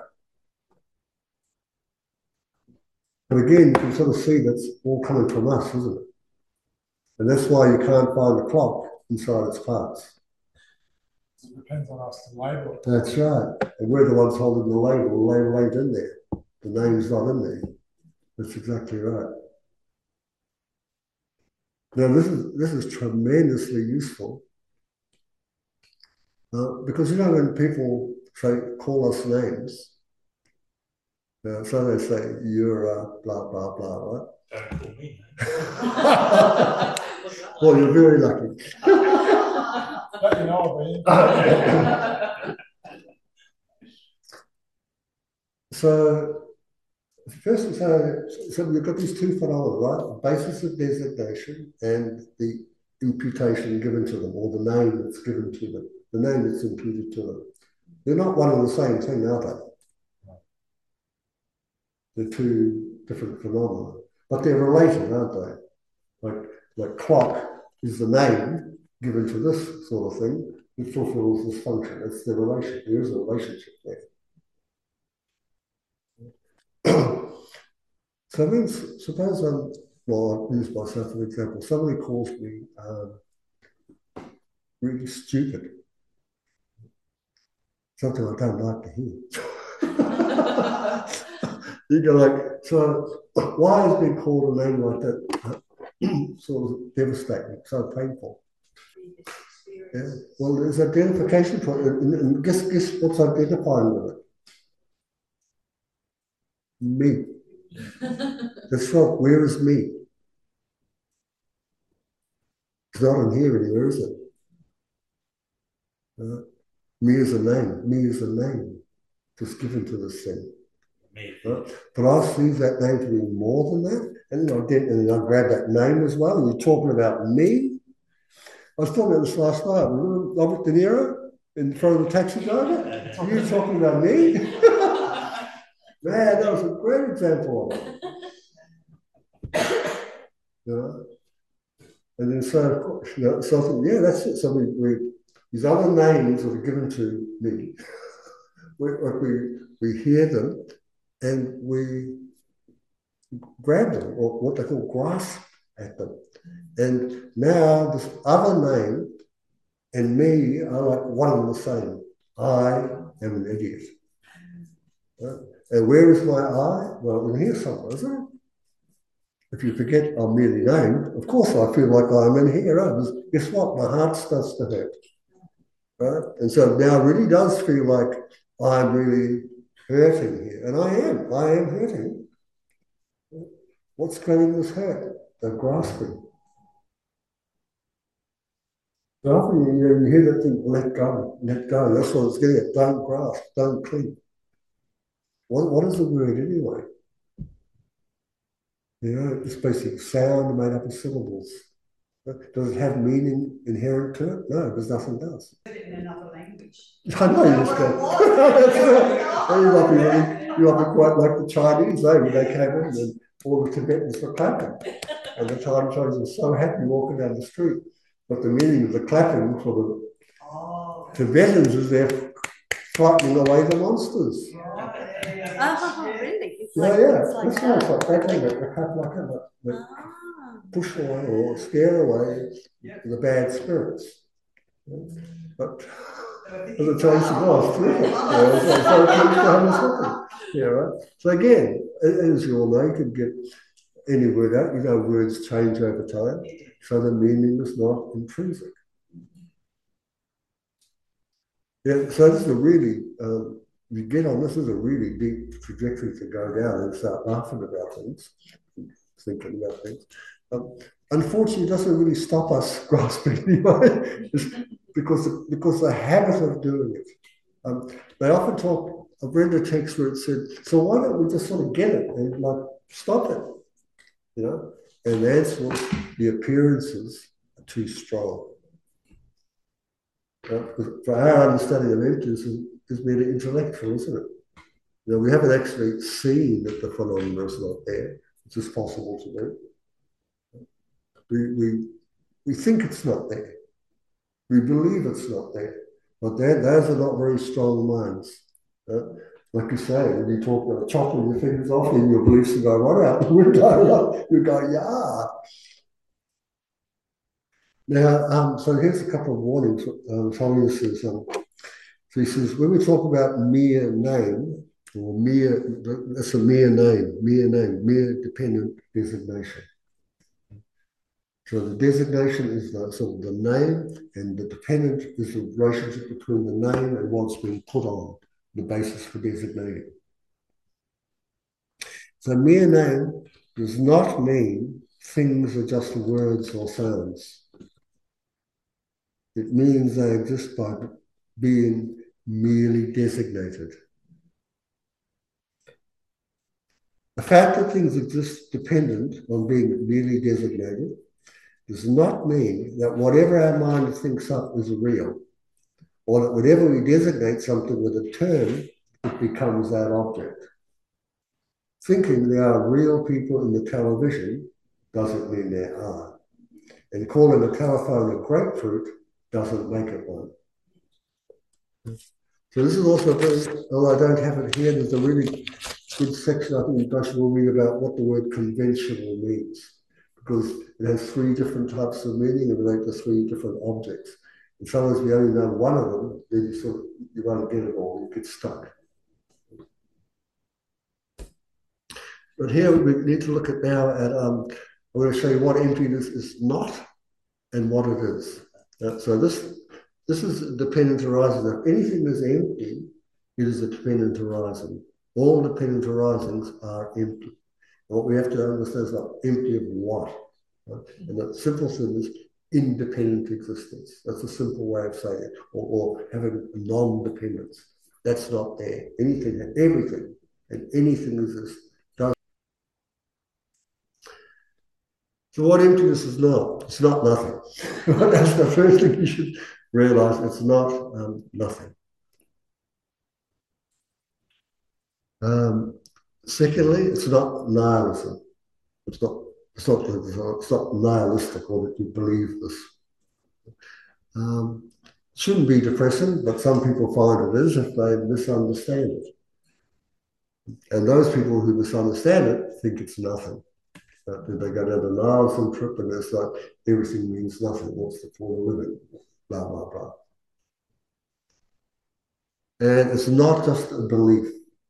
But again, you can sort of see that's all coming from us, isn't it? And that's why you can't find the clock inside its parts. It depends on us to label it. That's right. And we're the ones holding the label. The label ain't in there. The name's not in there. That's exactly right. Now, this is tremendously useful because, when people call us names, so they say, you're blah, blah, blah, right? Don't call me. Well, you're very lucky. But you know, So, first, so we've got these two phenomena, right? The basis of designation and the imputation given to them, or the name that's given to them, the name that's imputed to them. They're not one and the same thing, are they? They're two different phenomena, but they're related, aren't they? Like clock is the name given to this sort of thing. It fulfills this function. It's the relation. There is a relationship there. So I mean, suppose I'll use myself as an example. Somebody calls me really stupid. Something I don't like to hear. You go like, so why is being called a name like that sort of devastating, so painful? Yeah. Well, there's identification for it, and guess what's identifying with it? Me. That's right. Where is me? It's not in here anywhere, is it? Me is a name. Me is a name just given to this thing. Right? But I see that name to be more than that, and I grab that name as well. And you're talking about me. I was talking about this last night. Remember Robert De Niro in front of the taxi driver? You're talking about me? Man, that was a great example of it. And then so I think, yeah, that's it. So these other names that are given to me we hear them and we grab them, or what they call grasp at them. And now this other name and me are like one and the same. I am an idiot. And where is my I? Well, in here somewhere, isn't it? If you forget I'm merely named, of course I feel like I'm in here. Because guess what? My heart starts to hurt. Right? And so now it really does feel like I'm really hurting here. And I am hurting. What's creating this hurt? The grasping. So often you hear that thing, let go. That's what it's getting at. Don't grasp, don't cling. What is the word anyway? You know, it's basically sound made up of syllables. Does it have meaning inherent to it? No, because nothing does. Put it in another language. I know you just go. You might be quite like the Chinese, when they came in and all the Tibetans were clapping. And the Chinese were so happy walking down the street. But the meaning of the clapping for the Tibetans is they're frightening away the monsters. Really? It's That's right. It's like backing it, the clap like that. Push away or scare away the bad spirits. But the Chinese was terrific. Right. So again, as you all know, you can get any word out. You know, words change over time, so the meaning is not intrinsic. Yeah. So this is a really, you get on. This is a really deep trajectory to go down and start laughing about things, thinking about things. Unfortunately, it doesn't really stop us grasping anyway, because the habit of doing it. They often talk. I've read a text where it said, "So why don't we just sort of get it and like stop it?" You know, and the answer was the appearances are too strong. For our understanding of emptiness is merely intellectual, isn't it? You know, we haven't actually seen that the phenomenon is not there. It's just possible to do. We think it's not there. We believe it's not there. But those are not very strong minds. Like you say, when you talk about chopping your fingers off and your beliefs go right out the window, you go, yeah. Now, so here's a couple of warnings. Tommy says, so he says, when we talk about mere name, or that's a mere name, mere dependent designation. So the designation is sort of the name, and the dependent is the relationship between the name and what's being put on, the basis for designating. So mere name does not mean things are just words or sounds. It means they exist by being merely designated. The fact that things exist dependent on being merely designated does not mean that whatever our mind thinks up is real, or that whenever we designate something with a term, it becomes that object. Thinking there are real people in the television doesn't mean there are. And calling a telephone a grapefruit doesn't make it one. So this is also very, although I don't have it here, there's a really good section I think you guys will read about what the word conventional means, because it has three different types of meaning and relate to three different objects. And sometimes we only know one of them, then you won't get it all, you get stuck. But here we need to look at now at, I'm going to show you what emptiness is not and what it is. So this is a dependent arising. If anything is empty, it is a dependent arising. All dependent arisings are empty. And what we have to understand is like empty of what? Right? And the simple thing is independent existence. That's a simple way of saying it. Or having non-dependence. That's not there. Anything, everything, and anything exists. So what emptiness is not? It's not nothing. That's the first thing you should realize. It's not nothing. Secondly, it's not nihilism. It's not nihilistic or that you believe this. Shouldn't be depressing, but some people find it is if they misunderstand it. And those people who misunderstand it think it's nothing. They go down the Nielsen trip and it's like everything means nothing. What's the point of living? Blah, blah, blah. And it's not just a belief.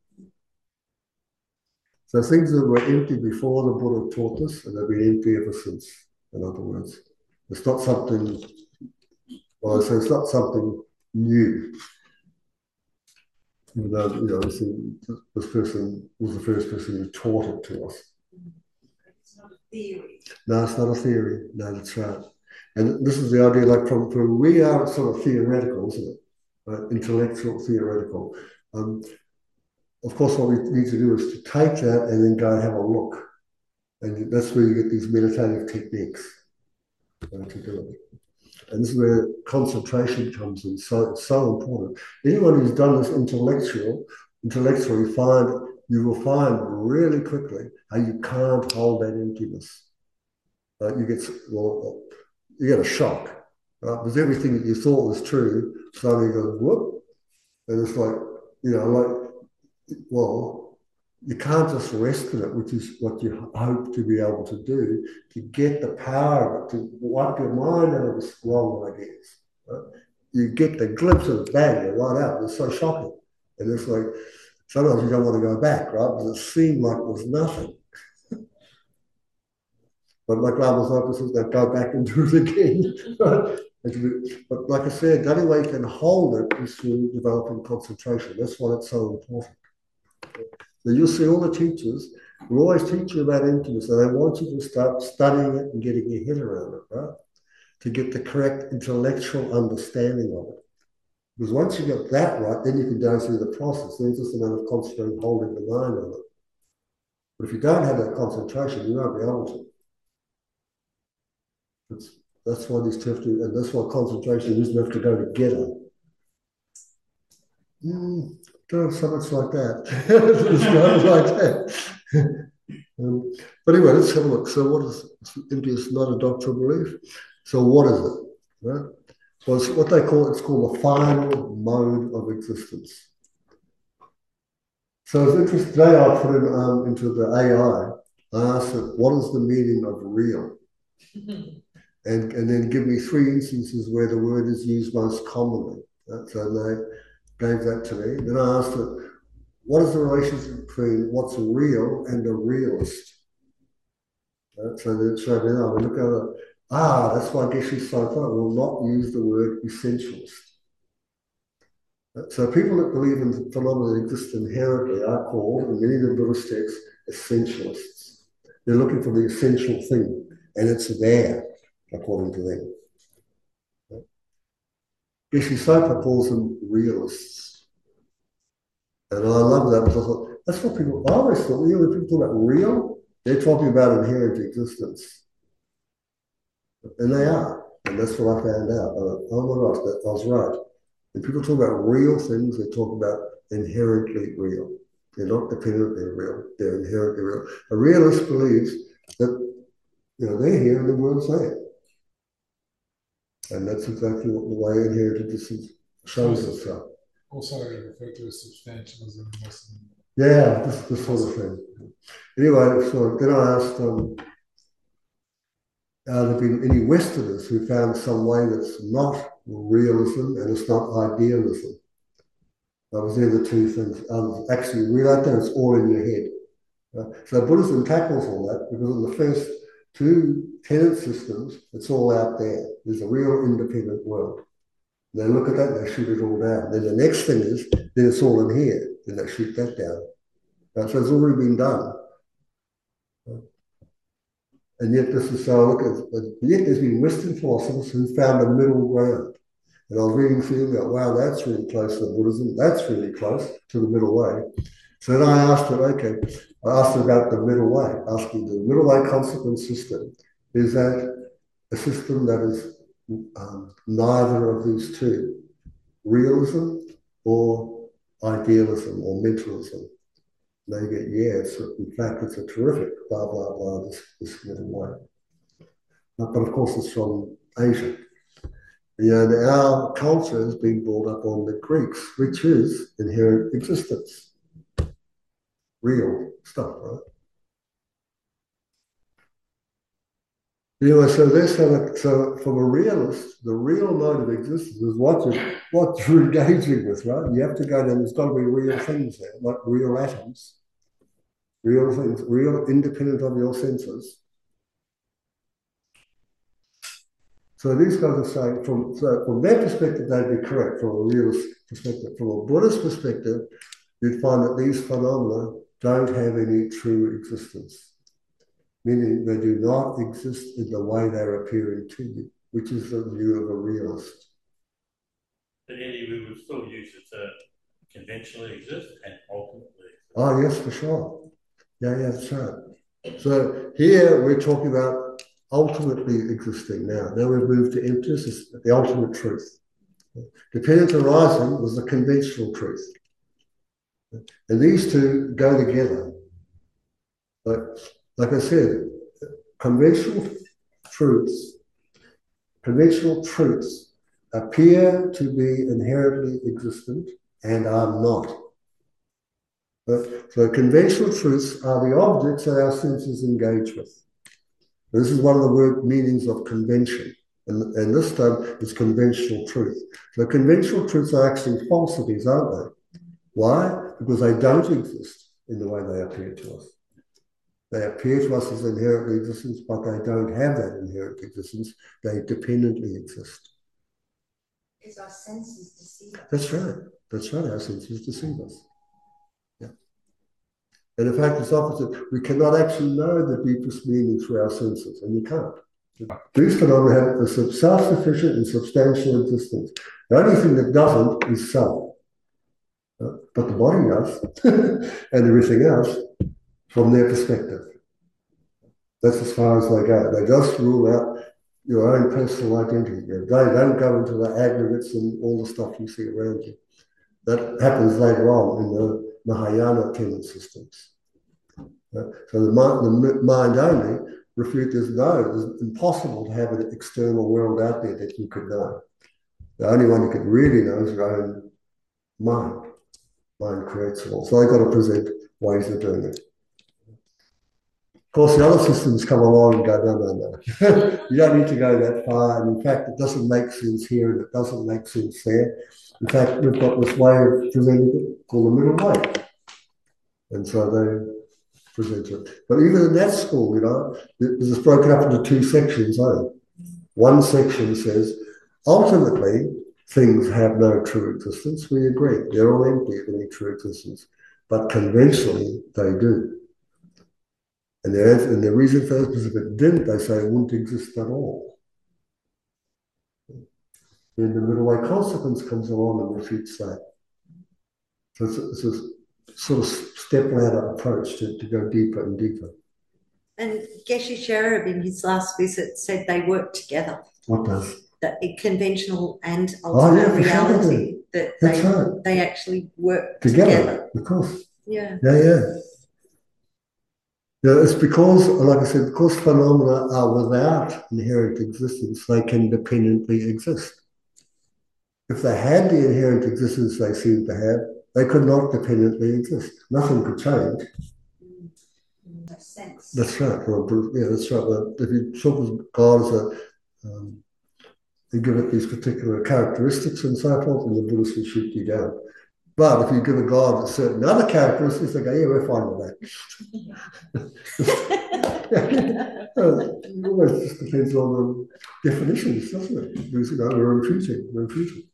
So things that were empty before the Buddha taught us, and they've been empty ever since, in other words. It's not something, well, I say it's not something new. Even though, this person was the first person who taught it to us. It's not a theory. No, it's not a theory. No, that's right. And this is the idea, like from we are sort of theoretical, isn't it? Intellectual, theoretical. Of course, what we need to do is to take that and then go and have a look. And that's where you get these meditative techniques to do it. And this is where concentration comes in. So it's so important. Anyone who's done this intellectually you will find really quickly how you can't hold that emptiness. You get a shock, right? Because everything that you thought was true suddenly goes whoop, and it's like, well, you can't just rest in it, which is what you hope to be able to do, to get the power of it, to wipe your mind out of this wrong ideas. Right? You get the glimpse of the bang, right out. It's so shocking. And it's like, sometimes you don't want to go back, right? Because it seemed like it was nothing. But like Lama's officers, they go back and do it again. Right? But like I said, the only way you can hold it is through developing concentration. That's why it's so important. So you'll see all the teachers will always teach you about emptiness, and they want you to start studying it and getting your head around it, right? To get the correct intellectual understanding of it. Because once you get that right, then you can go through the process. Then it's just a matter of concentrating, holding the mind on it. But if you don't have that concentration, you won't be able to. That's why these two have to, and that's why concentration doesn't have to go together. Don't have so much like that. It's not like that. But anyway, let's have a look. So what is emptiness? Not a doctrinal belief. So what is it? Right? Well, it's what they call, it's called the final mode of existence. So it's interesting, today I put it into the AI. I asked it, what is the meaning of real? And then give me 3 instances where the word is used most commonly. So they gave that to me. Then I asked it, what is the relationship between what's real and a realist? So then it showed me, we look at it, that's why Geshe Sopa will not use the word essentialist. So people that believe in phenomena that exist inherently are called, in many of the Buddhist texts, essentialists. They're looking for the essential thing, and it's there, according to them. Geshe Sopa calls them realists. And I love that because that's what people, I always thought, when people talk about real, they're talking about inherent existence. And they are. And that's what I found out. Oh my gosh, I was right. When people talk about real things, they talk about inherently real. They're not dependently real, they're inherently real. A realist believes that, they're here and the world's there. And that's exactly what the way inherent existence shows itself. Also referred to as substantialism. Yeah, this sort of thing. Anyway, so then I asked, there been any Westerners who found some way that's not realism and it's not idealism? Those are the 2 things. Actually, real out there, it's all in your head. So Buddhism tackles all that because in the first 2 tenet systems, it's all out there. There's a real independent world. They look at that, they shoot it all down. Then the next thing is, then it's all in here. Then they shoot that down. So it's already been done. And yet this is so, yet there's been Western philosophers who found a middle ground. And I was reading through them, wow, that's really close to Buddhism. That's really close to the middle way. So then I asked it, I asked it about the middle way, asking the middle way consequence system. Is that a system that is neither of these 2, realism or idealism or mentalism? They get, yes, in fact, it's a terrific blah, blah, blah, this middle way. But of course, it's from Asia. And our culture has been built up on the Greeks, which is inherent existence. Real stuff, right? Anyway, so from a realist, the real mode of existence is what you're engaging with, right? You have to go down, there's got to be real things there, like real atoms, real things, real independent of your senses. So these guys are saying, from their perspective, they'd be correct. From a realist perspective, from a Buddhist perspective, you'd find that these phenomena don't have any true existence, meaning they do not exist in the way they're appearing to you, which is the view of a realist. But Eddie, we would still use it to conventionally exist and ultimately exist. Oh, yes, for sure. Yeah, that's right. So here we're talking about ultimately existing now. Now we've moved to emptiness, the ultimate truth. Dependent arising was the conventional truth. And these two go together. Like I said, conventional truths appear to be inherently existent and are not. So conventional truths are the objects that our senses engage with. This is one of the word meanings of convention. And this time it's conventional truth. So conventional truths are actually falsities, aren't they? Why? Because they don't exist in the way they appear to us. They appear to us as inherently existence, but they don't have that inherent existence. They dependently exist. Because our senses deceive us. That's right. That's right. Our senses deceive us. Yeah. And in fact, it's opposite. We cannot actually know the deepest meaning through our senses, and you can't. These phenomena have a self-sufficient and substantial existence. The only thing that doesn't is self. But the body does, and everything else, from their perspective. That's as far as they go. They just rule out your own personal identity. They don't go into the aggregates and all the stuff you see around you. That happens later on in the Mahayana tenet systems. So the mind only refutes it's impossible to have an external world out there that you could know. The only one you could really know is your own mind. Mind creates it all. So they've got to present ways of doing it. Of course, the other systems come along and go, no. You don't need to go that far. And in fact, it doesn't make sense here and it doesn't make sense there. In fact, we've got this way of presenting it called the middle way. And so they present it. But even in that school, it's broken up into two sections. One section says, ultimately, things have no true existence. We agree. They're all empty of any true existence. But conventionally, they do. And the reason for this is if it didn't, they say it wouldn't exist at all. Then the middle way consequence comes along and refutes that. So it's a sort of step ladder approach to go deeper and deeper. And Geshe Cherub in his last visit said they work together. What does? That conventional and ultimate reality. Sure. That's right. They actually work together. Of course. Yeah. Yeah, it's because, like I said, because phenomena are without inherent existence, they can dependently exist. If they had the inherent existence they seem to have, they could not dependently exist. Nothing could change. Makes sense. That's right. Yeah, that's right. If you talk of God as you give it these particular characteristics and so forth, and the Buddhists will shoot you down. But if you give a God certain other characteristics, they go, yeah, we're fine with that. It always just depends on the definitions, doesn't it? Because, we're refuting.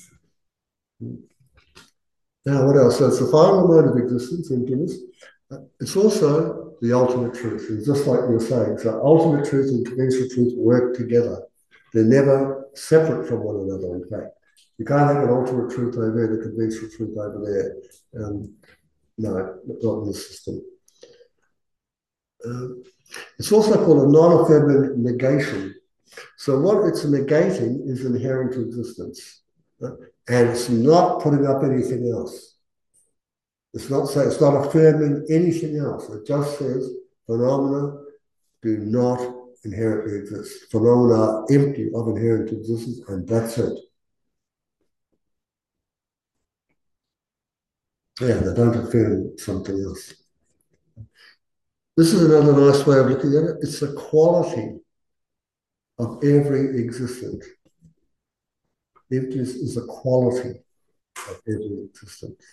Now, what else? So it's the final mode of existence, emptiness. It's also the ultimate truth. And just like you were saying, so ultimate truth and conventional truth work together. They're never separate from one another, in fact. You can't have an ultimate truth over there, the conventional truth over there. No, not in the system. It's also called a non-affirmative negation. So what it's negating is inherent existence. And it's not putting up anything else. It's not affirming anything else. It just says phenomena do not inherently exist. Phenomena are empty of inherent existence, and that's it. Yeah, they don't affirm something else. This is another nice way of looking at it. It's a quality of every existence. Emptiness is a quality of every existence.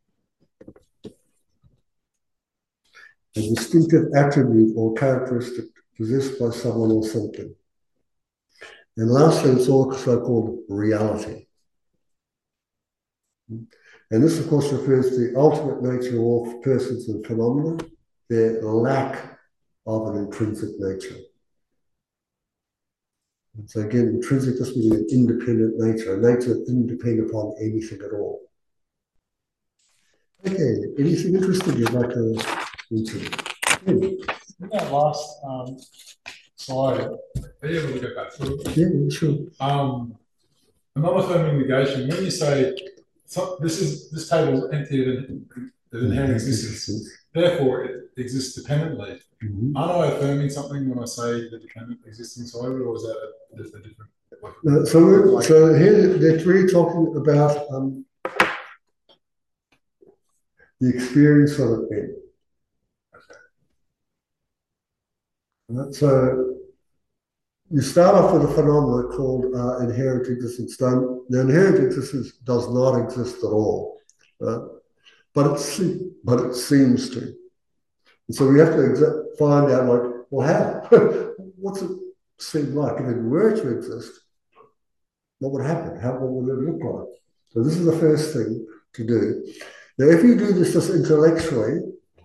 A distinctive attribute or characteristic possessed by someone or something. And lastly, it's also called reality. And this, of course, refers to the ultimate nature of all persons and phenomena, their lack of an intrinsic nature. And so again, intrinsic just means an independent nature, a nature that didn't depend upon anything at all. Okay, anything interesting you'd like to mention? In that last slide, are you able to go back through? Yeah, sure. Non-affirming negation, when you say this table is empty of inherent existence, therefore it exists dependently. Mm-hmm. Aren't I affirming something when I say the dependent existing side of it, or is that a different? No, so here they're really talking about the experience of it being. Okay. So you start off with a phenomenon called inherent existence. The inherent existence does not exist at all, but it seems to. And so we have to find out, like, well, how? What's it seem like? If it were to exist, what would happen? What would it look like? So this is the first thing to do. Now, if you do this just intellectually,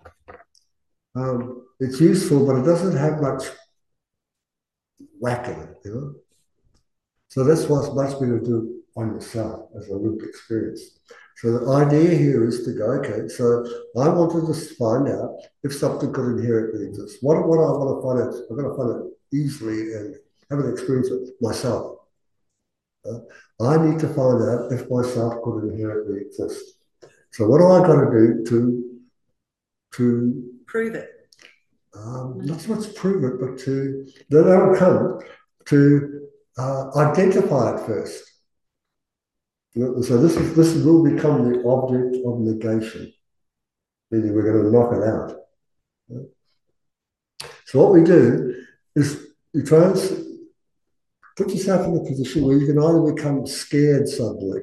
it's useful, but it doesn't have much whack in it, you know? So that's what's much better to do on yourself as a lived experience. So the idea here is to go, okay, so I want to just find out if something could inherently exist. What I want to find out, I'm going to find it easily and have an experience with myself. I need to find out if myself could inherently exist. So what do I got to do to prove it? Not so much prove it, but that'll come to identify it first. So this will become the object of negation, meaning we're going to knock it out. So what we do is you try and put yourself in a position where you can either become scared suddenly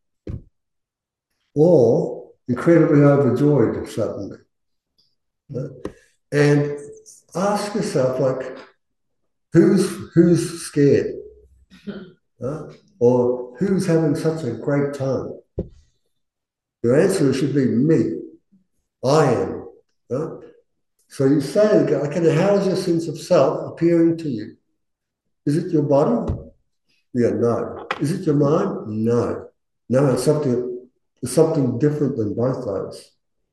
or incredibly overjoyed suddenly. And ask yourself, like, who's scared? Or who's having such a great time? Your answer should be me. I am. So you say, okay, how is your sense of self appearing to you? Is it your body? Yeah, no. Is it your mind? No. No, it's something different than both those.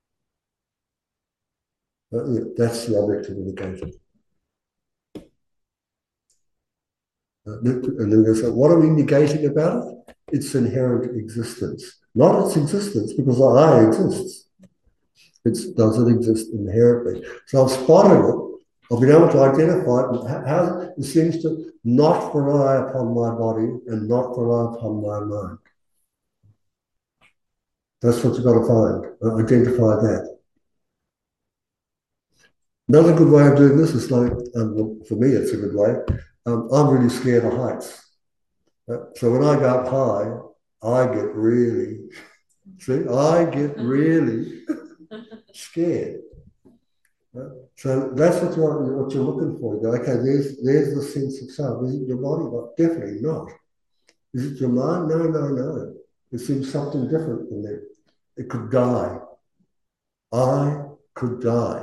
That's the object of negation. And then they say, what are we negating about it? Its inherent existence. Not its existence, because I exists. It doesn't exist inherently. So I've spotted it. I've been able to identify it, how it seems to not rely upon my body and not rely upon my mind. That's what you've got to find, identify that. Another good way of doing this is like, for me it's a good way, I'm really scared of heights. So when I go up high, I get really scared. So that's what you're looking for. You go, okay, there's the sense of self. Is it your body? Well, definitely not. Is it your mind? No. It seems something different than that. It could die. I could die.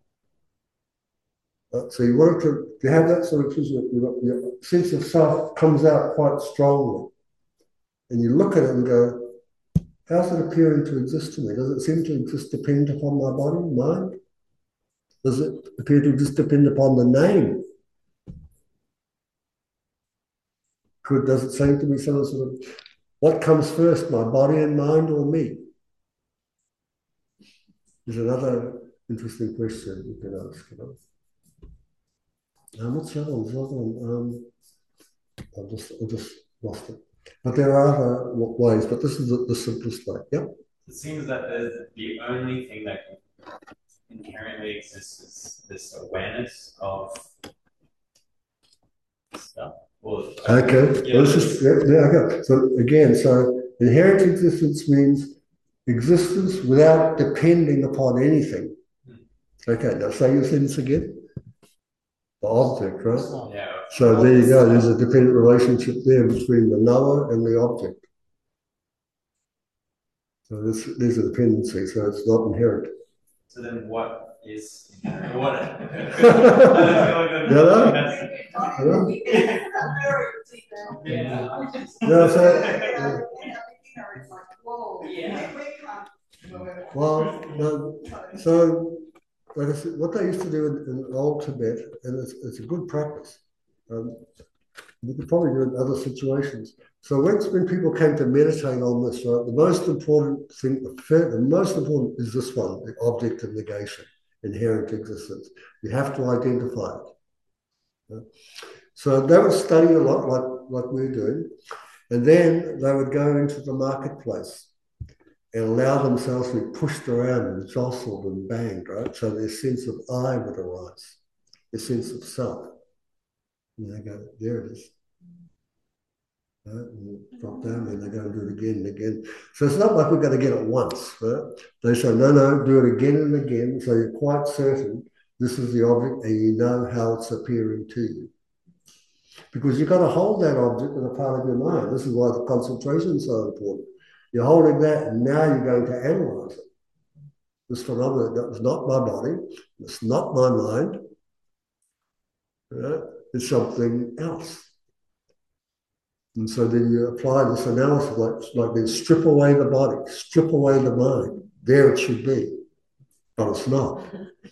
So you want to have that sort of your sense of self comes out quite strongly. And you look at it and go, how's it appearing to exist to me? Does it seem to exist dependent upon my body, mind? Does it appear to just depend upon the name? Does it seem to be some sort of, what comes first, my body and mind or me? Is another interesting question you can ask. What's the other one? There's another one. I just lost it. But there are other ways, but this is the simplest way. Yep. It seems that the only thing that inherently exists is this awareness of stuff. Well, okay. Yeah, okay. So again, so inherent existence means existence without depending upon anything. Okay, now say your sentence again. The object, right? Yeah. So there you go. There's a dependent relationship there between the knower and the object. So there's a dependency. So it's not inherent. So then, what is inherent? What? Well, no, so like I said, what they used to do in old Tibet, and it's a good practice. You could probably do it in other situations. So when people came to meditate on this, right, the most important thing, the most important is this one, the object of negation, inherent existence. You have to identify it. Right? So they would study a lot, like we're doing, and then they would go into the marketplace and allow themselves to be pushed around and jostled and banged, right? So their sense of I would arise, their sense of self. And they go, there it is. Right? And drop down, and they go and do it again and again. So it's not like we're going to get it once. Right? They say, no, do it again and again. So you're quite certain this is the object and you know how it's appearing to you. Because you've got to hold that object in a part of your mind. This is why the concentration is so important. You're holding that, and now you're going to analyze it. This phenomenon that was not my body, it's not my mind, right? It's something else. And so then you apply this analysis, like then strip away the body, strip away the mind. There it should be, but it's not.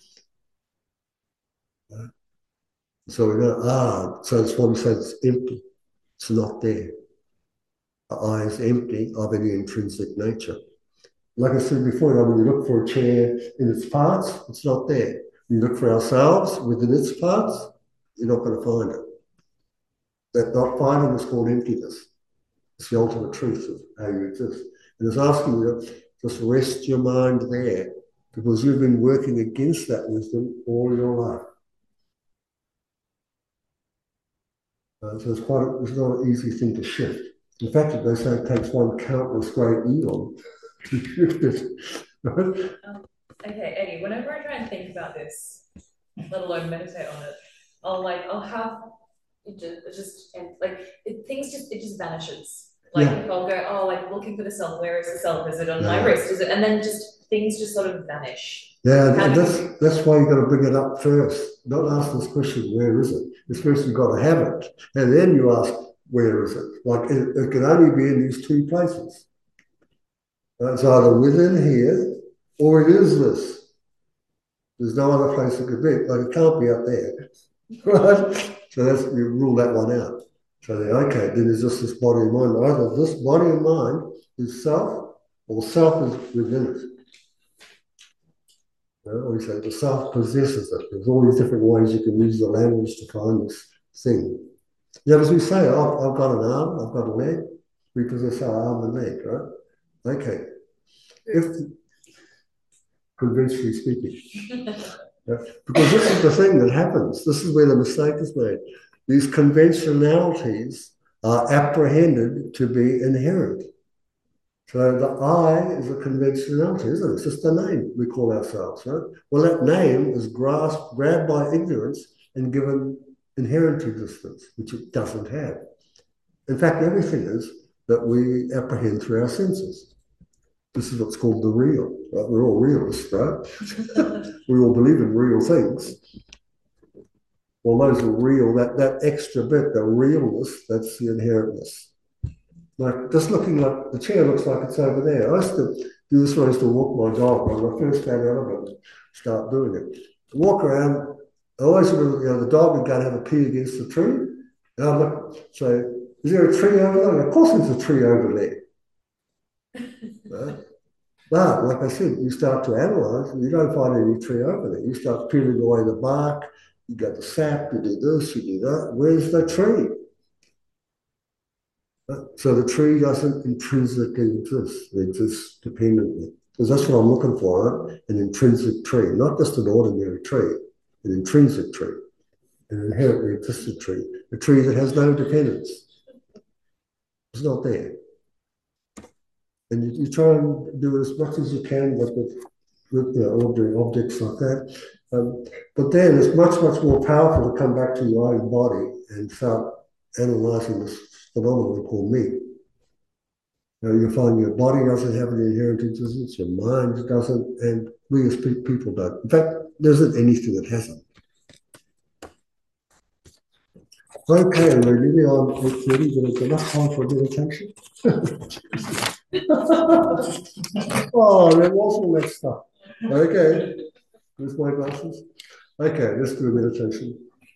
Right? So we go, so it's what we say, it's empty. It's not there. The I is empty of any intrinsic nature. Like I said before, when you look for a chair in its parts, it's not there. When you look for ourselves within its parts, you're not going to find it. That not finding is called emptiness. It's the ultimate truth of how you exist. And it's asking you to just rest your mind there, because you've been working against that wisdom all your life. So it's not an easy thing to shift. In fact, they say it takes one countless great eon to shift it. Right? Okay, Eddie, whenever I try and think about this, let alone meditate on it, I'll have it just it just vanishes. Like if I'll go, looking for the self, where is the self? Is it on my wrist? Is it? And then just things just sort of vanish. Yeah, and that's why you've got to bring it up first. Don't ask this question, where is it? It's first you've got to have it. And then you ask, where is it? Like it can only be in these two places. It's either within here or it is this. There's no other place it could be. Like it can't be up there. Right? So you rule that one out. So okay, then there's just this body and mind. Either this body and mind is self, or self is within it. Or we say the self possesses it. There's all these different ways you can use the language to find this thing. Yeah, as we say, I've got an arm, I've got a leg. We possess our arm and leg, right? Okay. If conventionally speaking. Because this is the thing that happens. This is where the mistake is made. These conventionalities are apprehended to be inherent. So the I is a conventionality, isn't it? It's just a name we call ourselves, right? Well, that name is grabbed by ignorance and given inherent existence, which it doesn't have. In fact, everything is that we apprehend through our senses. This is what's called the real. Right? We're all realists, right? We all believe in real things. Well, those are real, that extra bit, the realness, that's the inherentness. Like just looking like the chair looks like it's over there. I used to do this when I used to walk my dog when I first came out of it, start doing it. Walk around, I always remember, the dog would go and have a pee against the tree. And I'd look, say, is there a tree over there? Of course there's a tree over there. Right? But like I said, you start to analyze and you don't find any tree over there. You start peeling away the bark, you get the sap, you do this, you do that. Where's the tree? So the tree doesn't intrinsically exist, it exists dependently. Because that's what I'm looking for, an intrinsic tree, not just an ordinary tree, an intrinsic tree, an inherently existent tree, a tree that has no dependence. It's not there. And you try and do it as much as you can with objects like that. But then it's much, much more powerful to come back to your own body and start analyzing this phenomenon called me. You find your body doesn't have an inherent existence, your mind doesn't, and we as people don't. In fact, there isn't anything that hasn't. Okay, we're nearly on 8:30, but it's enough time for meditation. Oh, there was all that stuff. Okay, where's my glasses? Okay, let's do a meditation.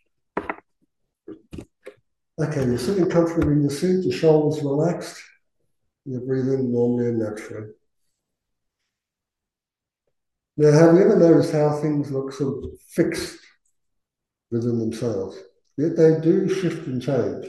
Okay, you're sitting comfortably in your seat, your shoulders relaxed, you're breathing normally and naturally. Now, have you ever noticed how things look sort of fixed within themselves? Yet they do shift and change.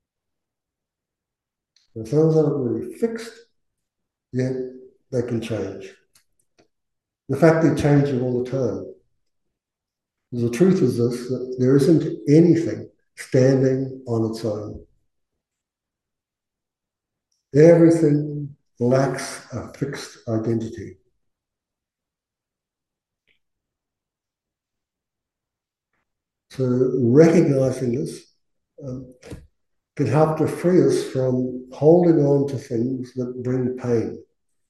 And things aren't really fixed, yet they can change. The fact they're changing all the time. The truth is this, that there isn't anything standing on its own. Everything lacks a fixed identity. So recognizing this can help to free us from holding on to things that bring pain.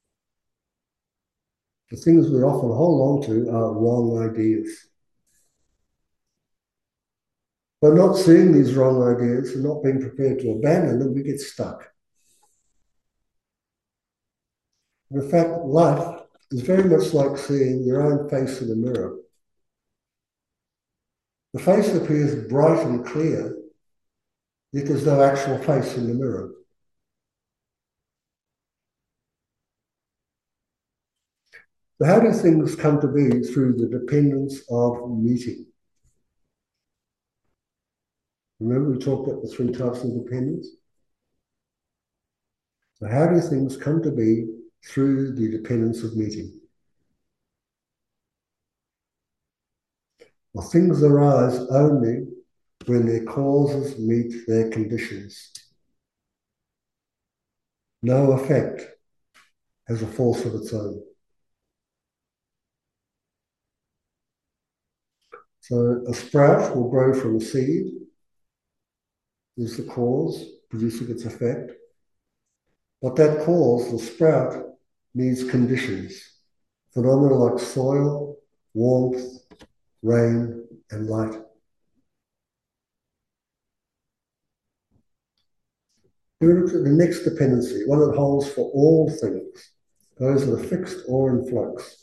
The things we often hold on to are wrong ideas. By not seeing these wrong ideas and not being prepared to abandon them, we get stuck. In fact, life is very much like seeing your own face in a mirror. The face appears bright and clear, yet there's no actual face in the mirror. So how do things come to be through the dependence of meeting? Remember we talked about the 3 types of dependence? So how do things come to be through the dependence of meeting? Well, things arise only when their causes meet their conditions. No effect has a force of its own. So a sprout will grow from a seed, is the cause, producing its effect. But that cause, the sprout, needs conditions. Phenomena like soil, warmth, rain, and light. Here we look at the next dependency, one that holds for all things, those that are fixed or in flux.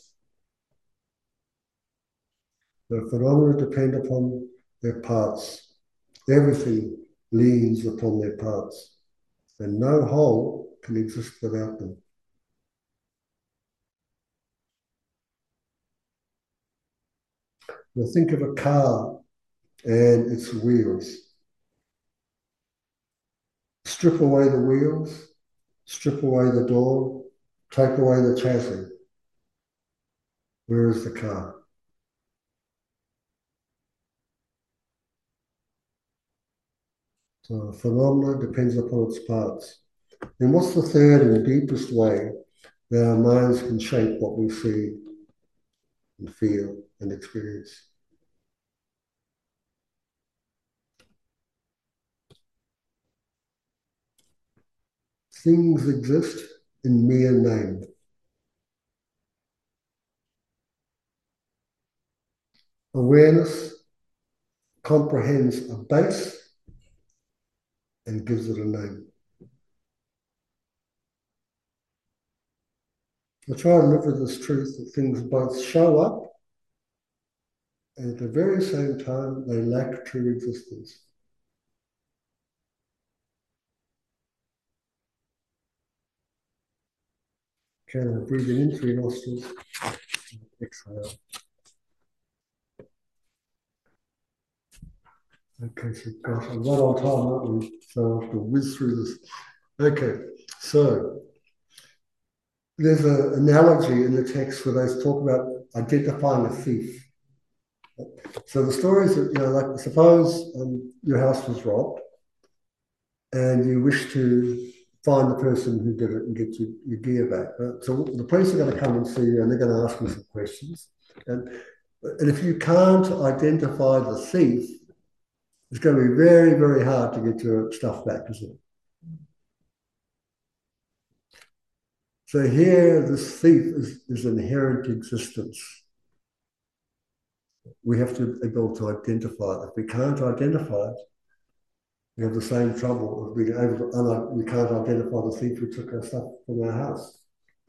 The phenomena depend upon their parts. Everything leans upon their parts, and no whole can exist without them. Now think of a car and its wheels. Strip away the wheels, strip away the door, take away the chassis. Where is the car? So phenomena depends upon its parts. And what's the third and deepest way that our minds can shape what we see and feel and experience? Things exist in mere name. Awareness comprehends a base and gives it a name. I try and live with this truth that things both show up and at the very same time they lack true existence. Okay, now breathing in through your nostrils, exhale. Okay, so gosh, I'm right on time, aren't we? So I have to whiz through this. Okay, so there's an analogy in the text where they talk about identifying a thief. So the story is that, like suppose your house was robbed and you wish to find the person who did it and get your gear back. Right? So the police are going to come and see you and they're going to ask you some questions. And if you can't identify the thief, it's going to be very, very hard to get your stuff back, isn't it? So here, this thief is inherent existence. We have to be able to identify it. If we can't identify it, we have the same trouble of being able to, we can't identify the thief who took our stuff from our house.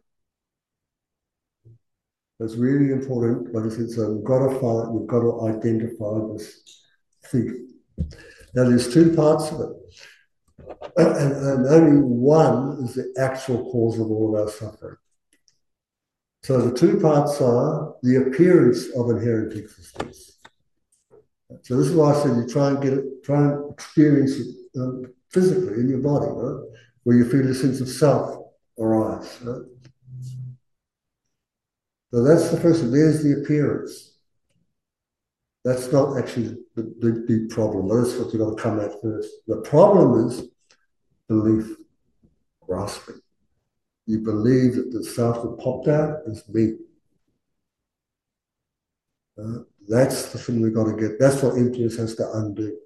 It's really important, like I said, so we've got to identify this thief. Now there's two parts of it. And only one is the actual cause of all our suffering. So the two parts are the appearance of inherent existence. So this is why I said you try and experience it physically in your body, right? Where you feel a sense of self arise, right? So that's the first one. There's the appearance. That's not actually the problem. That's what you've got to come at first. The problem is belief, grasping. You believe that the stuff that popped out is me. That's the thing we've got to get. That's what emptiness has to undo.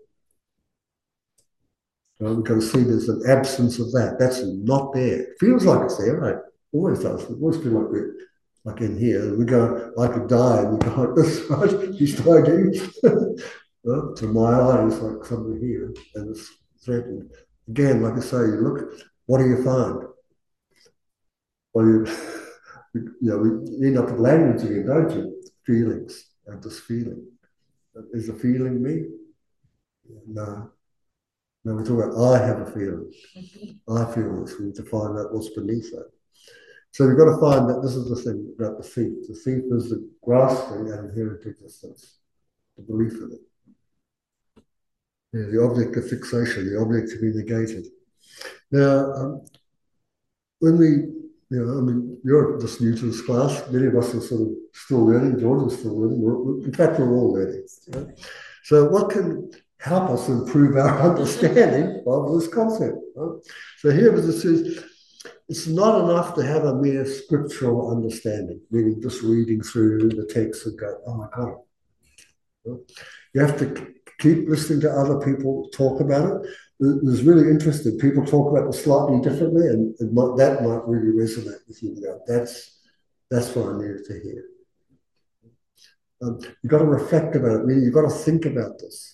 We've got to see there's an absence of that. That's not there. It feels like it's there, right? Always does. It always feels like we're like in here. We go, I could die, and we go like this, right? He's dying. Well, to my eyes, like something here, and it's threatened. Again, like I say, you look, what do you find? Well, we end up with language again, don't you? Feelings, and this feeling. Is the feeling me? No. No, we talk about I have a feeling. I feel this. We need to find out what's beneath that. So we've got to find that this is the thing about the thief. The thief is the grasping at inherent existence, the belief in it. Yeah, the object of fixation, the object to be negated. Now, when we, you're just new to this class. Many of us are sort of still learning. George is still learning. In fact, we're all learning. Right? So what can help us improve our understanding of this concept? Right? So here it says, it's not enough to have a mere scriptural understanding, meaning just reading through the text and go, oh my God. Right? You have to keep listening to other people talk about it. It's really interesting. People talk about it slightly differently, and that might really resonate with you. That's what I needed to hear. You've got to reflect about it, meaning you've got to think about this.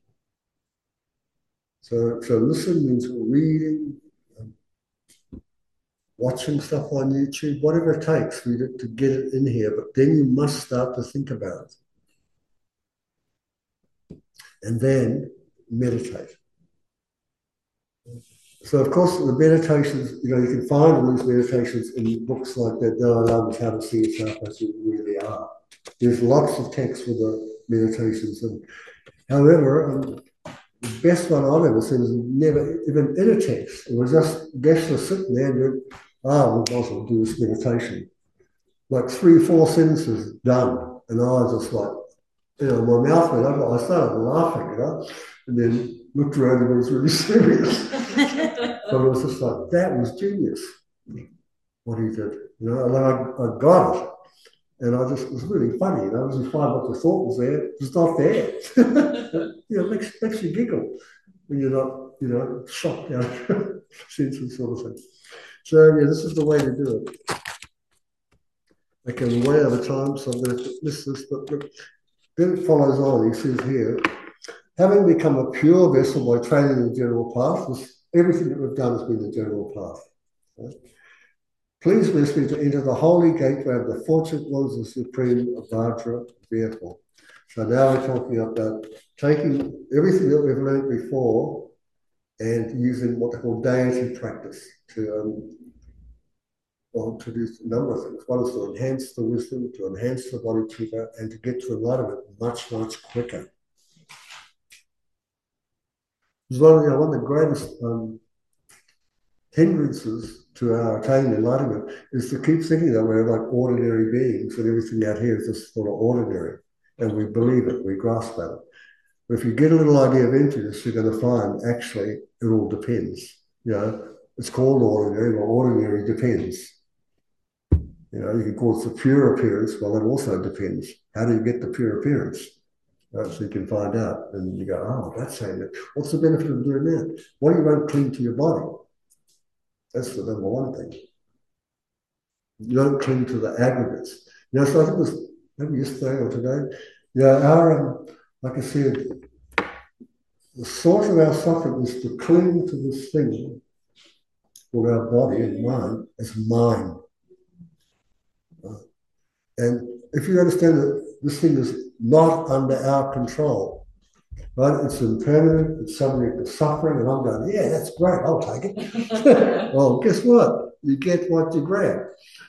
So listen means reading, watching stuff on YouTube, whatever it takes for you to get it in here, but then you must start to think about it. And then meditate. So, of course, the meditations, you can find all these meditations in books like that, Dalai Lama's How to See Yourself As You Really Are. There's lots of texts with the meditations. However, the best one I've ever seen is never even in a text. It was just guests were sitting there and we might as well do this meditation. Like 3-4 sentences done. And I was just like, my mouth went up. I started laughing, and then looked around and it was really serious. But it was just like, that was genius, what he did. And I got it. And it was really funny, It was just fine what the thought was there. It's not there. It makes you giggle when you're not, shocked out of senses sort of thing. So, this is the way to do it. Okay, we're way out of time, so I'm going to miss this, but look, then it follows on. He says here, having become a pure vessel by training in the general path, everything that we've done has been the general path. Right? Please bless me to enter the holy gateway of the fortunate ones of Supreme Vajra vehicle. So now we're talking about taking everything that we've learned before and using what they call deity practice to do a number of things. One is to enhance the wisdom, to enhance the bodhicitta, and to get to enlightenment much, much quicker. It's one of the greatest hindrances to our attaining enlightenment is to keep thinking that we're like ordinary beings and everything out here is just sort of ordinary. And we believe it, we grasp at it. But if you get a little idea of emptiness, you're going to find actually it all depends. It's called ordinary, but ordinary depends. You can call it the pure appearance, well, it also depends. How do you get the pure appearance? So you can find out, and you go, oh, that's saying that. What's the benefit of doing that? Why do you won't cling to your body? That's the number one thing. You don't cling to the aggregates. So I think it was maybe yesterday or today. Like I said, the source of our suffering is to cling to this thing called our body and mind as mine. And if you understand that this thing is not under our control, right? It's impermanent, it's subject to suffering, and I'm going, yeah, that's great, I'll take it. Well, guess what? You get what you grab.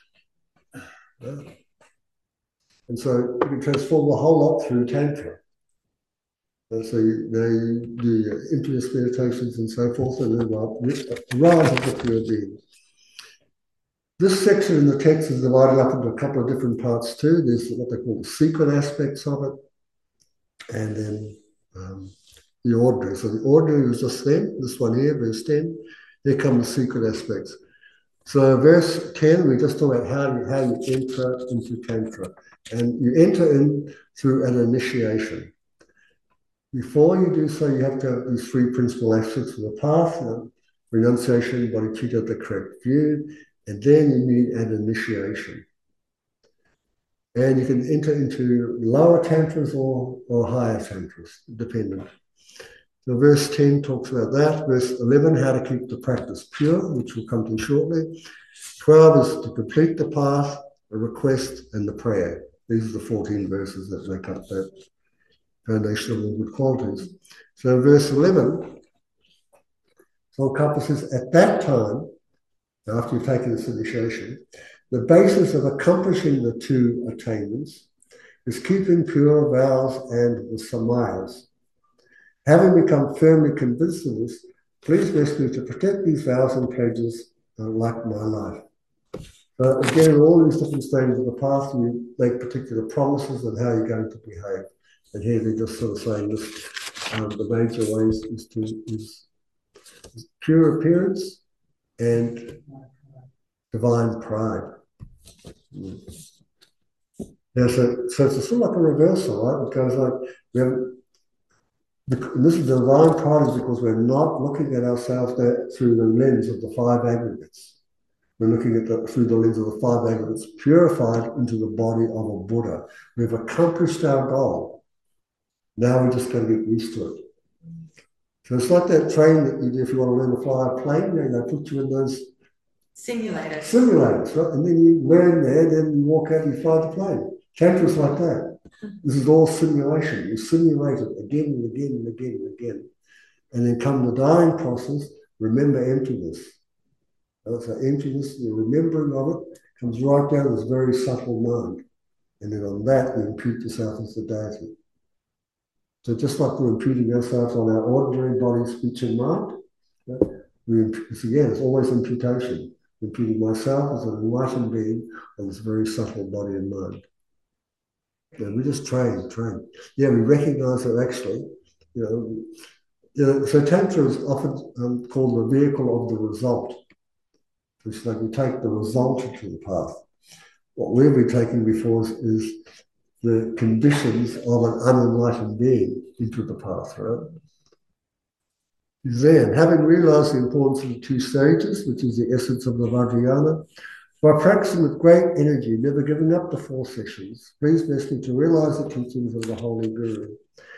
And so you can transform a whole lot through Tantra. And so you do your emptiness meditations and so forth, and then rise of the pure being. This section in the text is divided up into a couple of different parts too. There's what they call the secret aspects of it, and then the ordinary. So the ordinary was just then, this one here, verse 10. Here come the secret aspects. So verse 10, we just talk about how you enter into Tantra. And you enter in through an initiation. Before you do so, you have to have these three principal aspects of the path: renunciation, bodhicitta, the correct view, and then you need an initiation. And you can enter into lower tantras or higher tantras, dependent. So verse 10 talks about that. Verse 11, how to keep the practice pure, which we'll come to shortly. 12 is to complete the path, the request, and the prayer. These are the 14 verses that make up that foundation of all good qualities. So verse 11, Tsongkhapa says, at that time, after you've taken this initiation, the basis of accomplishing the two attainments is keeping pure vows and the samayas. Having become firmly convinced of this, please bless me to protect these vows and pledges like my life. Again, in all these different stages of the path, you make particular promises on how you're going to behave. And here they're just sort of saying this, the major ways is pure appearance and divine pride. Yeah, so it's sort of like a reversal, right? It goes like, this is divine pride is because we're not looking at ourselves through the lens of the five aggregates. We're looking at through the lens of the five aggregates, purified into the body of a Buddha. We've accomplished our goal. Now we're just going to get used to it. So it's like that train that you do if you want to learn to fly a plane, they put you in those simulators, right? And then you learn there, then you walk out and you fly the plane. Tantra's like that. This is all simulation. You simulate it again and again and again and again. And then come the dying process, remember emptiness. So emptiness, the remembering of it, comes right down to this very subtle mind. And then on that, you impute yourself as the deity. So just like we're imputing ourselves on our ordinary body, speech, and mind, it's always imputation. Imputing myself as an enlightened being on this very subtle body and mind. And we just train. Yeah, we recognize that actually, so Tantra is often called the vehicle of the result. It's like we take the result into the path. What we've been taking before is the conditions of an unenlightened being into the path, right? Then, having realized the importance of the two stages, which is the essence of the Vajrayana, by practicing with great energy, never giving up the 4 sessions, please bless me to realize the teachings of the Holy Guru.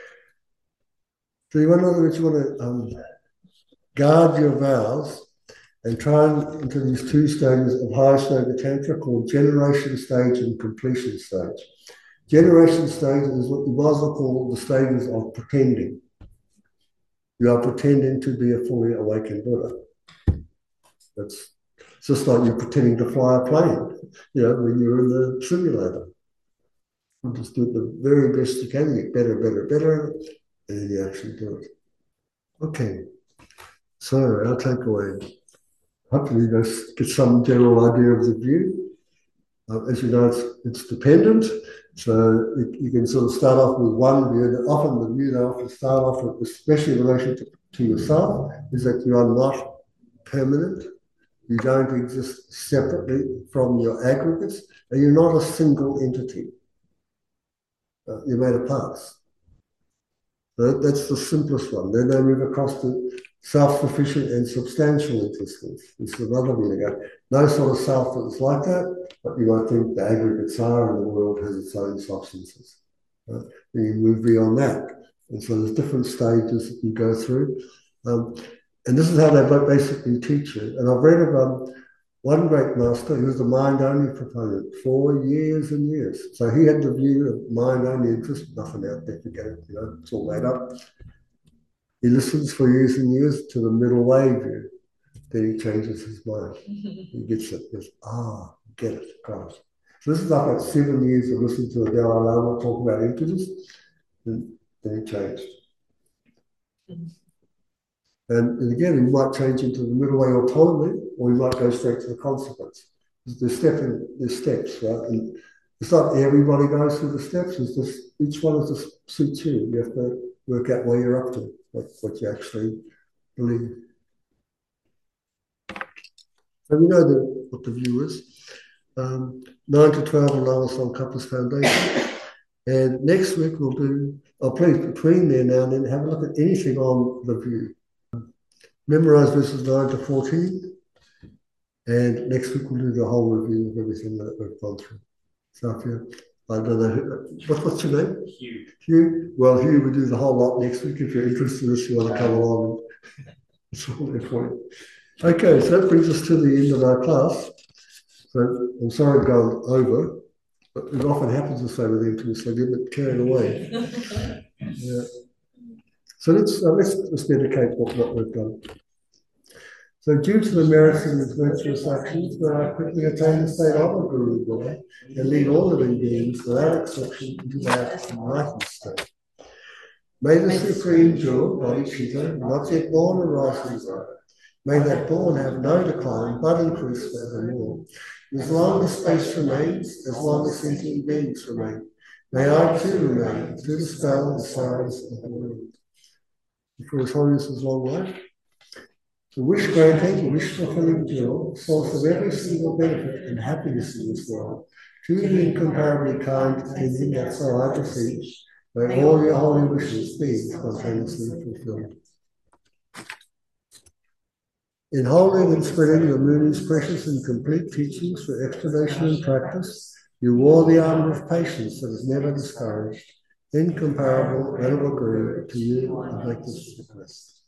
So you want to guard your vows and try into these 2 stages of higher stage of Tantra called generation stage and completion stage. Generation stage is what the Vajra call the stages of pretending. You are pretending to be a fully awakened Buddha. It's just like you're pretending to fly a plane, when you're in the simulator. You just do it the very best you can, you get better, and then you actually do it. Okay, so our takeaway. Hopefully you guys get some general idea of the view. As you know, it's dependent. So you can sort of start off with one view. And often the view they often start off with, especially in relation to yourself, is that you are not permanent. You don't exist separately from your aggregates, and you're not a single entity. You're made of parts. So that's the simplest one. Then they move across to self-sufficient and substantial existence. This is another way to go. No sort of self that's like that, but you might think the aggregates are, and the world has its own substances. Right? Then you move beyond that. And so there's different stages that you go through. And this is how they basically teach you. And I've read of one great master who was a mind-only proponent for years and years. So he had the view of mind-only interest, nothing out there, forget it, it's all made up. He listens for years and years to the middle way view. Then he changes his mind. He gets it. He goes, get it, got it. So this is like 7 years of listening to the Dalai Lama talk about emptiness. Then he changed. And again, we might change into the middle way or totally, or we might go straight to the consequence. There's steps, right? And it's not everybody goes through the steps. It's just each one is just suits you. You have to work out where you're up to, what you actually believe. So we know what the view is. 9 to 12 on Lama Tsongkhapa's Foundation. And next week we'll do, please, between there now and then, have a look at anything on the view. Memorize verses 9 to 14. And next week we'll do the whole review of everything that we've gone through. So if you, I don't know, what's your name? Hugh. Hugh? Well, Hugh, we'll do the whole lot next week if you're interested, if you want to come along. It's all there for you. Okay, so that brings us to the end of our class. So I'm sorry I'm going over, but it often happens this way with emptiness, so I get a bit carried away. Yeah. So let's dedicate what we've done. So due to the merits of his virtuous actions, may I quickly attain the state of a Guru Buddha and lead all living beings without exception into that enlightened state. May the Supreme Jewel, Bodhicitta, not yet born arise and grow. May that born have no decline, but increase forevermore. As long as space remains, as long as sentient beings remain, may I too remain to dispel the sorrows of the world. For His Holiness's long life, the wish granting, wish fulfilling jewel, source of every single benefit and happiness in this world, to the incomparably kind opinion that so I beseech, may all your holy wishes be spontaneously fulfilled. In holding and spreading the Muni's precious and complete teachings for explanation and practice, you wore the armor of patience that is never discouraged. Incomparable, venerable Guru, to you I make this request.